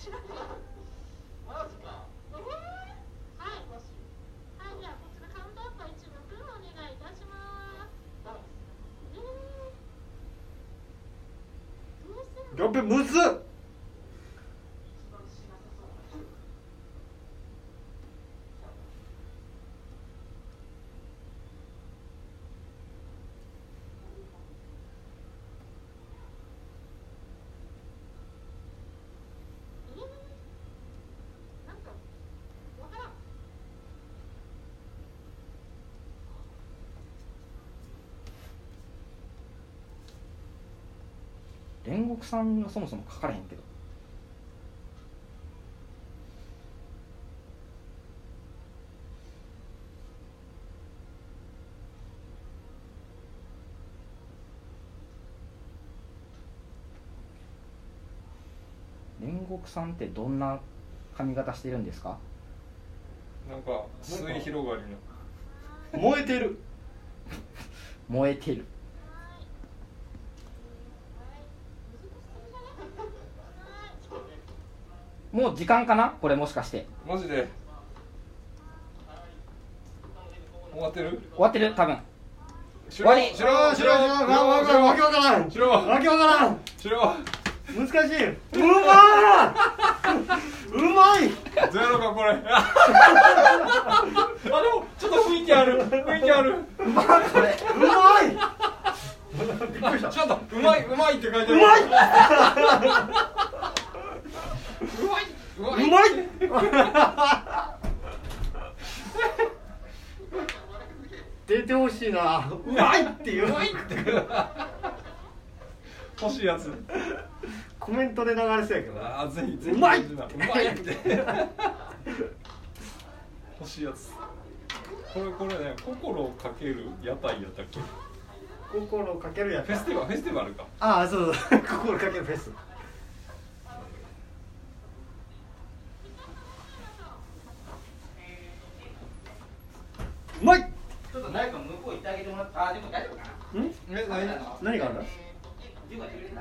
やっべむずっ煉獄さんがそもそも書かれへんけど。煉獄さんってどんな髪型してるんですか？ なんか末広がりの燃えてる燃えてる。もう時間かなこれ、もしかしてマジで終わってる？ 終わってる多分。 終わりしろしろわけわからんしろわけわからんしろ難しいうまーうまいゼロかこれ。あでもちょっと雰囲気ある雰囲気ある。 これうまいびっくりしたちょっとうまいうまいって書いてある。 うまいうまいうまうまい出てほしいなうまいっていううまいって欲しいやつ。 コメントで流れそうやけどあーぜひぜひうまいうまいって欲しいやつ。これこれね心をかける屋台やったっけ？ 心かけるやつフェスティバルフェスティバルか。 ああそうそう心かけるフェスうまいちょっと誰か向こう行ってあげてもらって。あでも大丈夫かな。 んえ何？ 何があるんだ銃が出てくれんだ。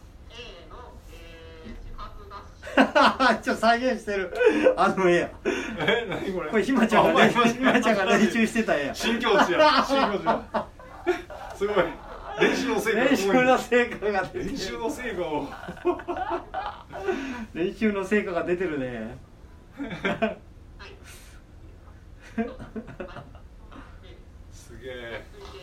ちょっと再現してるあの絵やえ何これ？ これひまちゃんがねあお前ひまちゃんが練習してた絵や新境地や新境地や。すごい。 練習の成果が練習の成果が出てる練習の成果を練習の成果が出てるねすげえ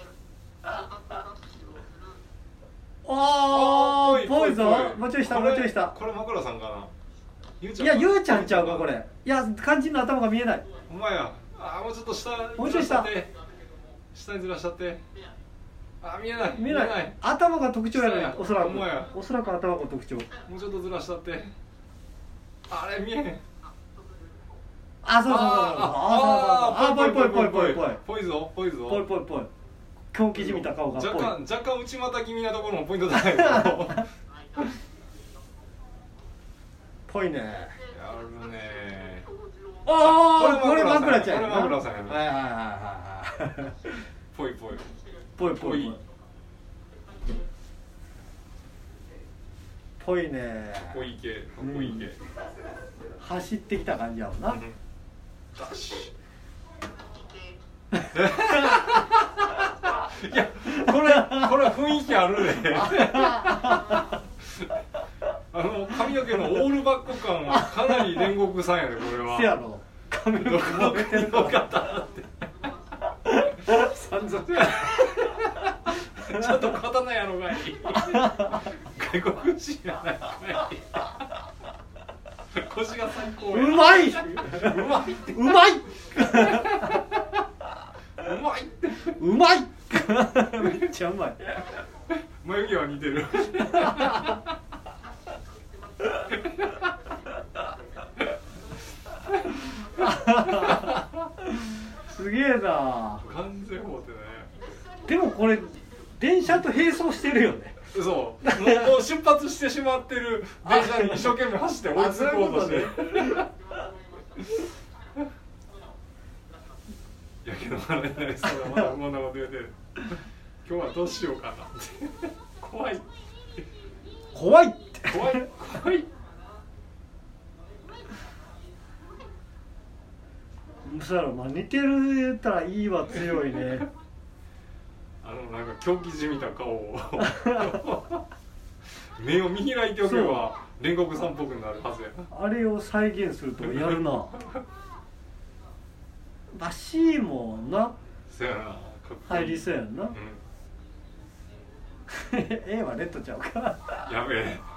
あーぽいぞもうちょい下これもうちょい下これ枕さんかなゆうちゃんいやゆうちゃんちゃうかこれいや肝心の頭が見えないお前やあーもうちょっと下もうちょい下ずらしちゃって下にずらしちゃってあー見えない見えない頭が特徴やのにおそらくほんまやおそらく頭が特徴もうちょっとずらしちゃってあれ見えへんあそうそうそうそうあーそうそうそうあーぽいぽいぽいぽいぽいぽいぞぽいぞぽいぽいぽい基本記事見た顔がぽい若干若干内股気味なところもポイントだよぽいねやるねああこれこれ枕ちゃんやなこれ枕さんやなはいはいはいはいはいぽいぽいぽいぽいぽいねぽい系ぽい系走ってきた感じやもんなダッシュいやこれこれ雰囲気あるねあの髪の毛のオールバック感はかなり煉獄さんやねこれはせやろ髪の毛伸びてるのか散々 ちょっと刀やろがい外国人やないかい腰が最高やうまいうまいってうまいうまいってうまいめっちゃうまい眉毛は似てるすげえな完全法ってねでもこれ電車と並走してるよねそうもうもう出発してしまってる電車に一生懸命走って追いつこうとしてるやけどあれになりそうだまだこんなこと言うてる今日はどうしようかなって怖い怖いって怖い怖いそうやろ、まあ、似てる言ったらいいわ強いねあのなんか狂気じみた顔を目を見開いておけば煉獄さんっぽくなるはずやなあれを再現するとやるならしいもんなそやなかっこいい入りそうやんなう A はレッドちゃうかんやべえ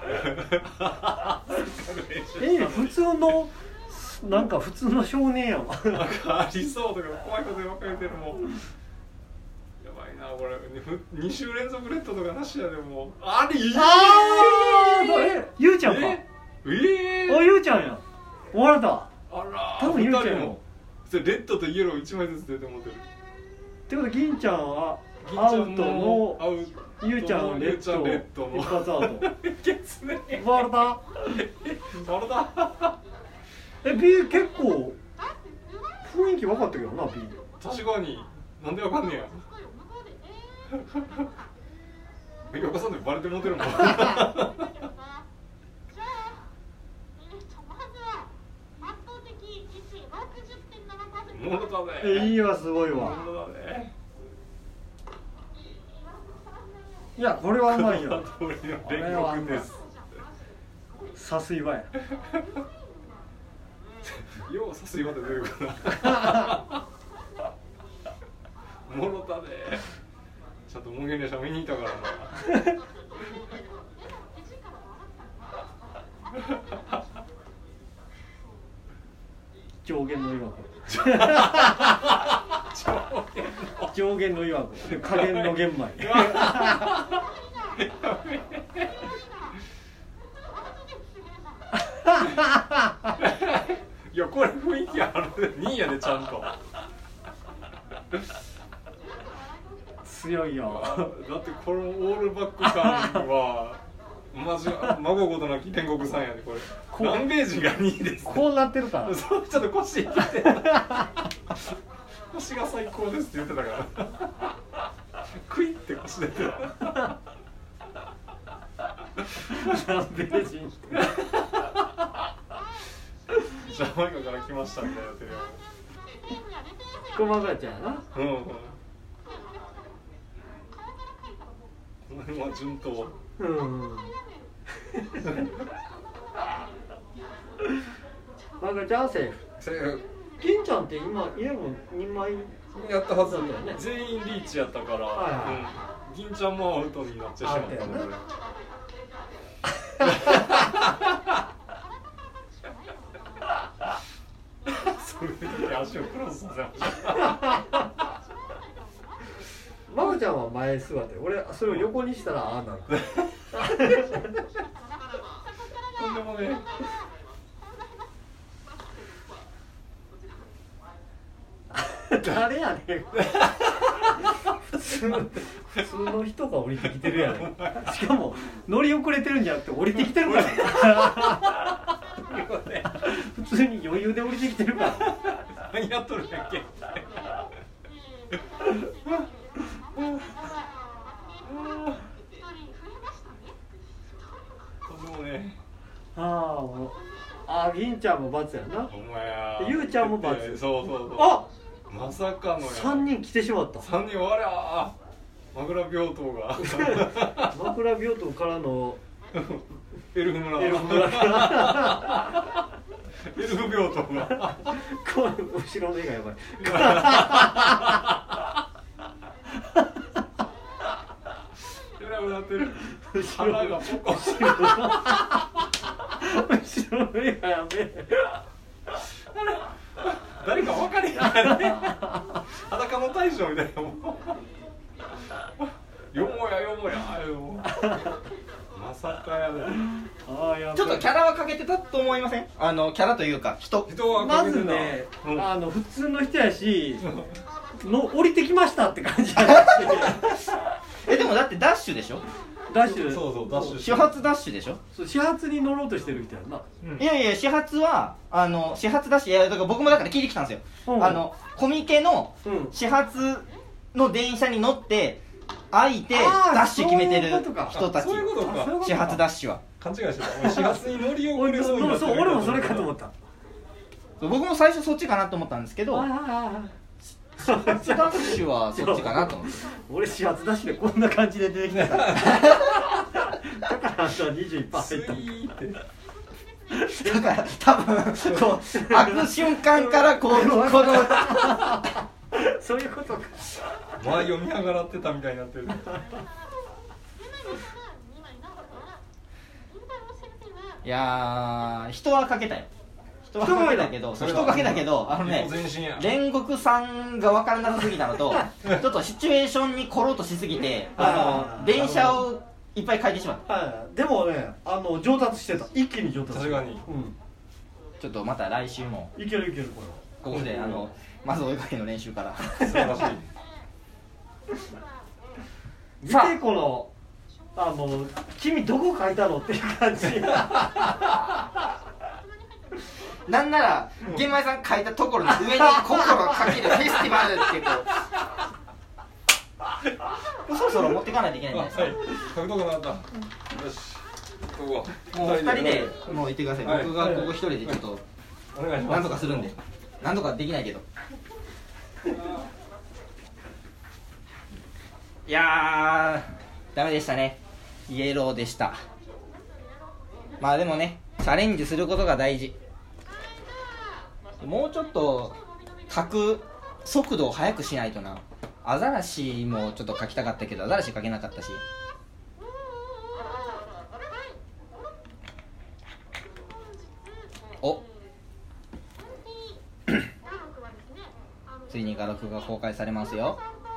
A 普通のなんか普通の少年やわなんかありそうとか怖いことばっかり言ってるもんやばいなこれに週連続レッドとかなしやでもあれいいあーえゆうちゃんかええー、 あゆうちゃんや終われたあら多分ゆうちゃんやふたりもそれレッドとイエローいちまいずつ出て持ってるってことは銀ちゃんは銀アウちゃんのトのアウトゆうちゃんはレゆうちゃんレッッドのド一発アウトゲツね終われたあれだえ B 結構雰囲気分かったけどな B 確かになんでわかんねえやメガカさんでバレてモテるもんモノだねえいいわすごいわモノだねいやこれはうまいよ通りの煉獄ですさすいわやようさす岩で出るかなモノだねちゃんと無限列車見に行ったからな上限の岩子上限の岩子下限の玄米いやこれ雰囲気あるにいやでちゃんと強いよだってこのオールバック感はマジ孫ことなき天国さんやでこれ南米人がにいです、ね、 こうなってるからそうちょっと腰引いて腰が最高ですって言ってたからクイって腰出てる南米人ってジャマイカから来ましたみたいなテレこまがちゃんやなビうんうんまあ順当。 うんなんかじゃあセーフセーフ金ちゃんって今家もにまいやったはずだだったよね。 全員リーチやったから、 はいはいうん、銀ちゃんもアウトになってしまったのでアウトやなそれで足をクロスさせましたまこちゃんは前座って俺それを横にしたらああなるとんでもね誰やねん普通普通の人が降りてきてるやんしかも乗り遅れてるんじゃなくて降りてきてるから普通に余裕で降りてきてるから何やっとるんやっけとんでもねああもうあー銀ちゃんも罰やなお前やゆうちゃんも罰そうそうそうあまさかのやさんにん来てしまった三人わりゃー枕病棟が枕病棟からのエルフ村エルフ村エルフ病棟がこの後ろの絵がやばいえらくなってる後ろ鼻がポコ後ろの絵がやべえ誰か分かれへんからね裸の大将みたいなもんよもやよもやよまさかやであーやべえちょっとキャラはかけてたと思いません？あのキャラというか人。 人はまかけてたずね、 うんあの普通の人やしの降りてきましたって感じやなえでもだってダッシュでしょ？ ダッシュそうそうダッシュ始発ダッシュでしょ？ そう始発に乗ろうとしてる人やなうんいやいや始発はあの始発ダッシュいやだから僕もだから聞いてきたんですよ。 うんあのコミケのうん始発の電車に乗って空いてあーダッシュ決めてるそういうことか人たち。 そういうことかあそういうこと始発ダッシュは。 勘違いしてた俺始発に乗り遅俺れそうになってそう俺もそれかと思った僕も最初そっちかなと思ったんですけどああ始発ダッシュはそっちかなと思って。 俺始発ダッシュでこんな感じで出てきたからだからあんたにじゅういちパスイーセントーってだから多分こう開く瞬間からこうこのそういうことか前読み上がってたみたいになってるいやー人はかけたよ。人はかけたけどそう人かけたけどあのねもう全身や煉獄さんが分からなさすぎたのとちょっとシチュエーションに来ろうとしすぎてああーの電車をいっぱい変えてしまった。 はいでもねあの上達してた一気に上達してた確かにうちょっとまた来週もんいけるいけるこれここであのまずお絵かきの練習から素晴らしい見さあてこのあの君どこ書いたのっていう感じなんなら玄米さん書いたところの上に「心かけるフェスティバル」ってこうそろそろ持っていかないといけないんじゃないですか。 はい書くとこなかったよしここもうふたりでもう行ってください。 はい僕がここ一人でちょっとお願いしますなんとかするんでなんとかできないけどいやーダメでしたね。イエローでした。まあでもねチャレンジすることが大事。もうちょっと書く速度を速くしないとな。アザラシもちょっと書きたかったけどアザラシ書けなかったし。おついに画録が公開されますよ。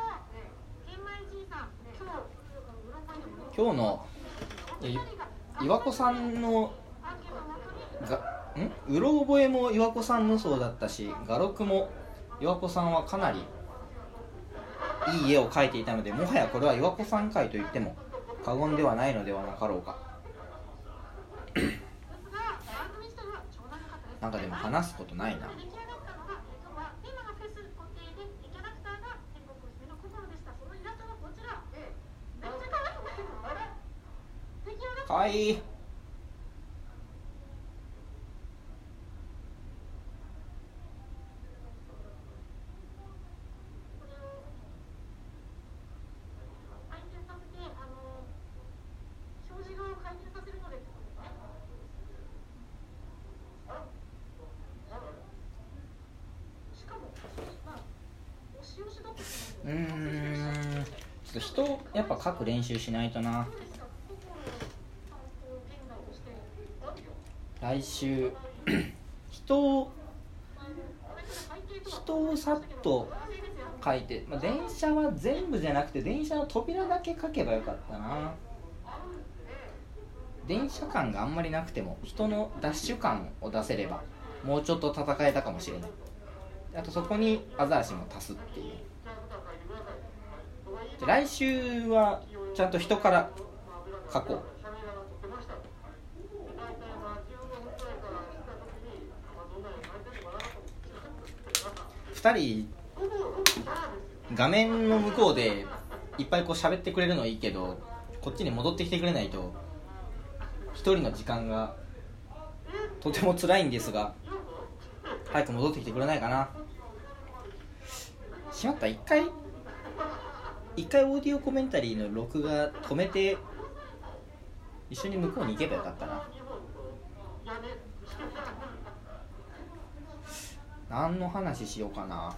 今日のい岩子さんのがんうろ覚えも岩子さんのそうだったし画録も岩子さんはかなりいい絵を描いていたのでもはやこれは岩子さん描と言っても過言ではないのではなかろうか。なんかでも話すことないな。かわいい。 人やっぱ書く練習しないとな。来週人を人をさっと書いて、まあ、電車は全部じゃなくて電車の扉だけ書けばよかったな。電車感があんまりなくても人のダッシュ感を出せればもうちょっと戦えたかもしれない。あとそこにアザラシも足すっていう。で来週はちゃんと人から書こう。ふたり画面の向こうでいっぱいこう喋ってくれるのいいけど、こっちに戻ってきてくれないと一人の時間がとても辛いんですが、早く戻ってきてくれないかな。しまった、一回一回オーディオコメンタリーの録画止めて一緒に向こうに行けばよかったな。何の話しようかな。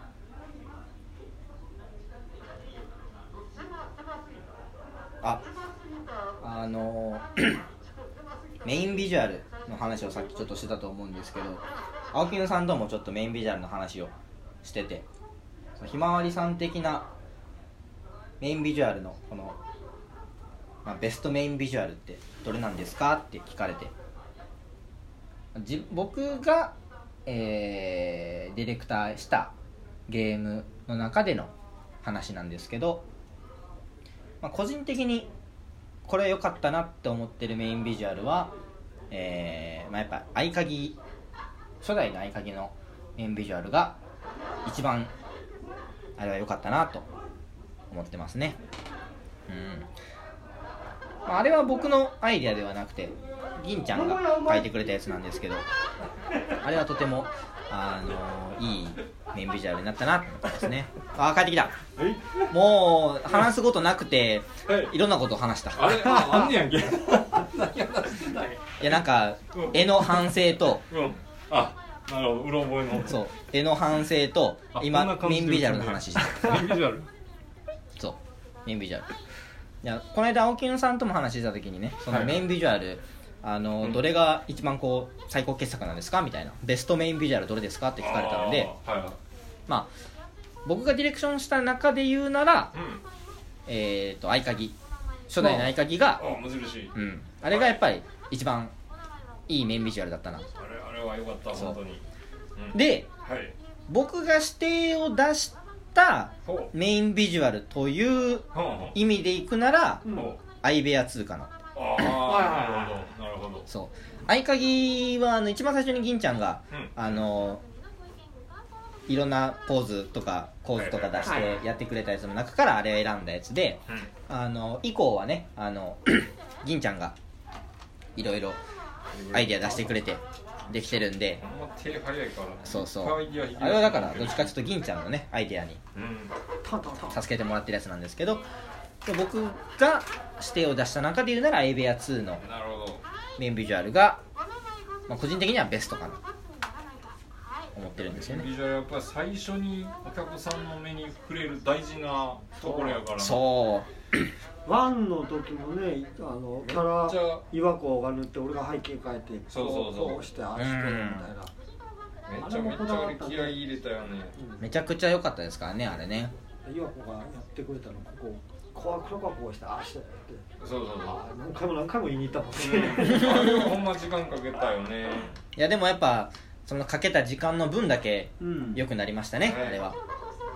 あ、あのメインビジュアルの話をさっきちょっとしてたと思うんですけど、青木野さんともちょっとメインビジュアルの話をしてて、ひまわりさん的なメインビジュアルのこの、まあ、ベストメインビジュアルってどれなんですかって聞かれて、じ僕が、えー、ディレクターしたゲームの中での話なんですけど、まあ、個人的にこれ良かったなって思ってるメインビジュアルは、えーまあ、やっぱ合鍵、初代の合鍵のメインビジュアルが一番あれは良かったなと思ってますね。うん、まあ、あれは僕のアイデアではなくて銀ちゃんが書いてくれたやつなんですけど、あれはとてもあのいいメインビジュアルになったなと思ってますね。あー、帰ってきた。もう話すことなくて、はい、いろんなことを話した。 あれ、あ、あんねやんけ。何話してたんや。 いや、なんか、うん、絵の反省と、 うん、あ、なるほど、うろ覚えの。 そう、絵の反省と今メインビジュアルの話してメインビジュアルそう、メインビジュアル。いや、この間青木野さんとも話してた時にね、そのメインビジュアル、はい、あの、うん、どれが一番こう最高傑作なんですかみたいな、ベストメインビジュアルどれですかって聞かれたので、はいはい、まあ僕がディレクションした中で言うなら、うん、えっ、ー、と合鍵、初代の合鍵が、 ああ、無印、 うん、あれがやっぱり一番いいメインビジュアルだったな。 あれ、あれは良かった本当に、 うん、で、はい、僕が指定を出したメインビジュアルという意味でいくなら、うん、相部屋ツーかな。 ああ、なるほど、なるほど。 そう、合鍵はあの一番最初に銀ちゃんが、うん、あのいろんなポーズとか構図とか出してやってくれたやつの中からあれを選んだやつで、はい、あの以降はね、あの銀ちゃんがいろいろアイデア出してくれてできてるんで、 あんま手早いから、ね、 そうそう、あれはだからどっちかちょっと銀ちゃんのねアイデアに助けてもらってるやつなんですけど、僕が指定を出した中で言うなら相部屋ツーのメインビジュアルが、まあ、個人的にはベストかな思ってるんですよね。 ビジュアルやっぱり最初にお客さんの目に触れる大事なところやから。 そうワンの時もね、あのから岩子が塗って俺が背景描いて、 そうそうそう、 こうしてああしてみたいな、 めちゃめちゃ俺気合い入れたよね、 うん、めちゃくちゃ良かったですからね、あれね。 岩子がやってくれたの、こここうこうこうしてああしてって、 そうそうそう、 何回も何回も言いに行ったもんね。ほんま時間かけたよね。 いやでもやっぱそのかけた時間の分だけ良くなりましたね、うん、あれは。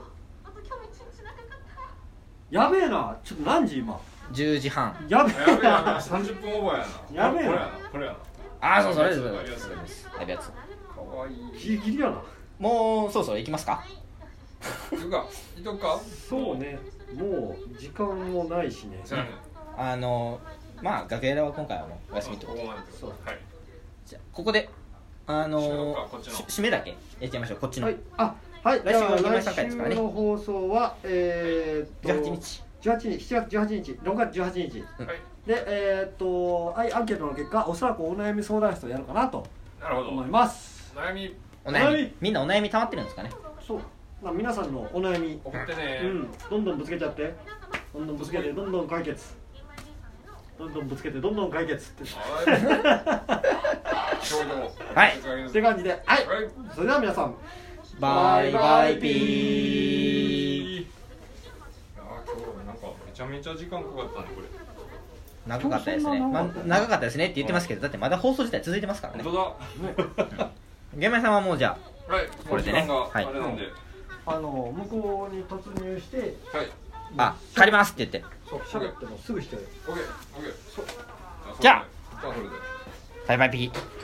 やべえな、ちょっと何時今？ じゅうじはん。 やべえな、 さんじゅっぷんオーバーやな。 やべえな、 これやな、これやな。 ああ、そうそう、あれです、あれです、あれです、あれやつ。かわいい。 ギリギリやな。 もうそろそろ行きますか？ 行くか、行こうか。 そうね、もう時間もないしね。 そうね。 あのまあ楽屋は今回はもうお休みと。 そう、はい。 じゃあここであの締めだけやっちゃいましょう、こっちの。 はい、あ、はい、 来週は来週の放送は、えー、っとじゅうはちにち、 じゅうはちにち、しちがつじゅうはちにち、ろくがつじゅうはちにち、うん、で、えー、っと、はい、アンケートの結果、おそらくお悩み相談室をやるかなと思います。 悩み、 お悩み、みんなお悩み溜まってるんですかね。 そう、まあ、皆さんのお悩み送ってね、 うん、どんどんぶつけちゃって。 どんどんぶつけてどんどん解決どんどんぶつけてどんどん解決ってはいって感じで、はい、 はいそれでは皆さんバイバイピー。 いや今日なんかめちゃめちゃ時間かかったねこれ。 長かったですね、まあ、長かったですねって言ってますけど、だってまだ放送自体続いてますからね。 本当だ。 玄米さんはもうじゃあはい。 これでね時間があれなんで。 あの向こうに突入してはい。 あ帰りますって言って、 そう喋ってもすぐしてるオッケーオッケー。 じゃあじゃあそれで。 バイバイピー。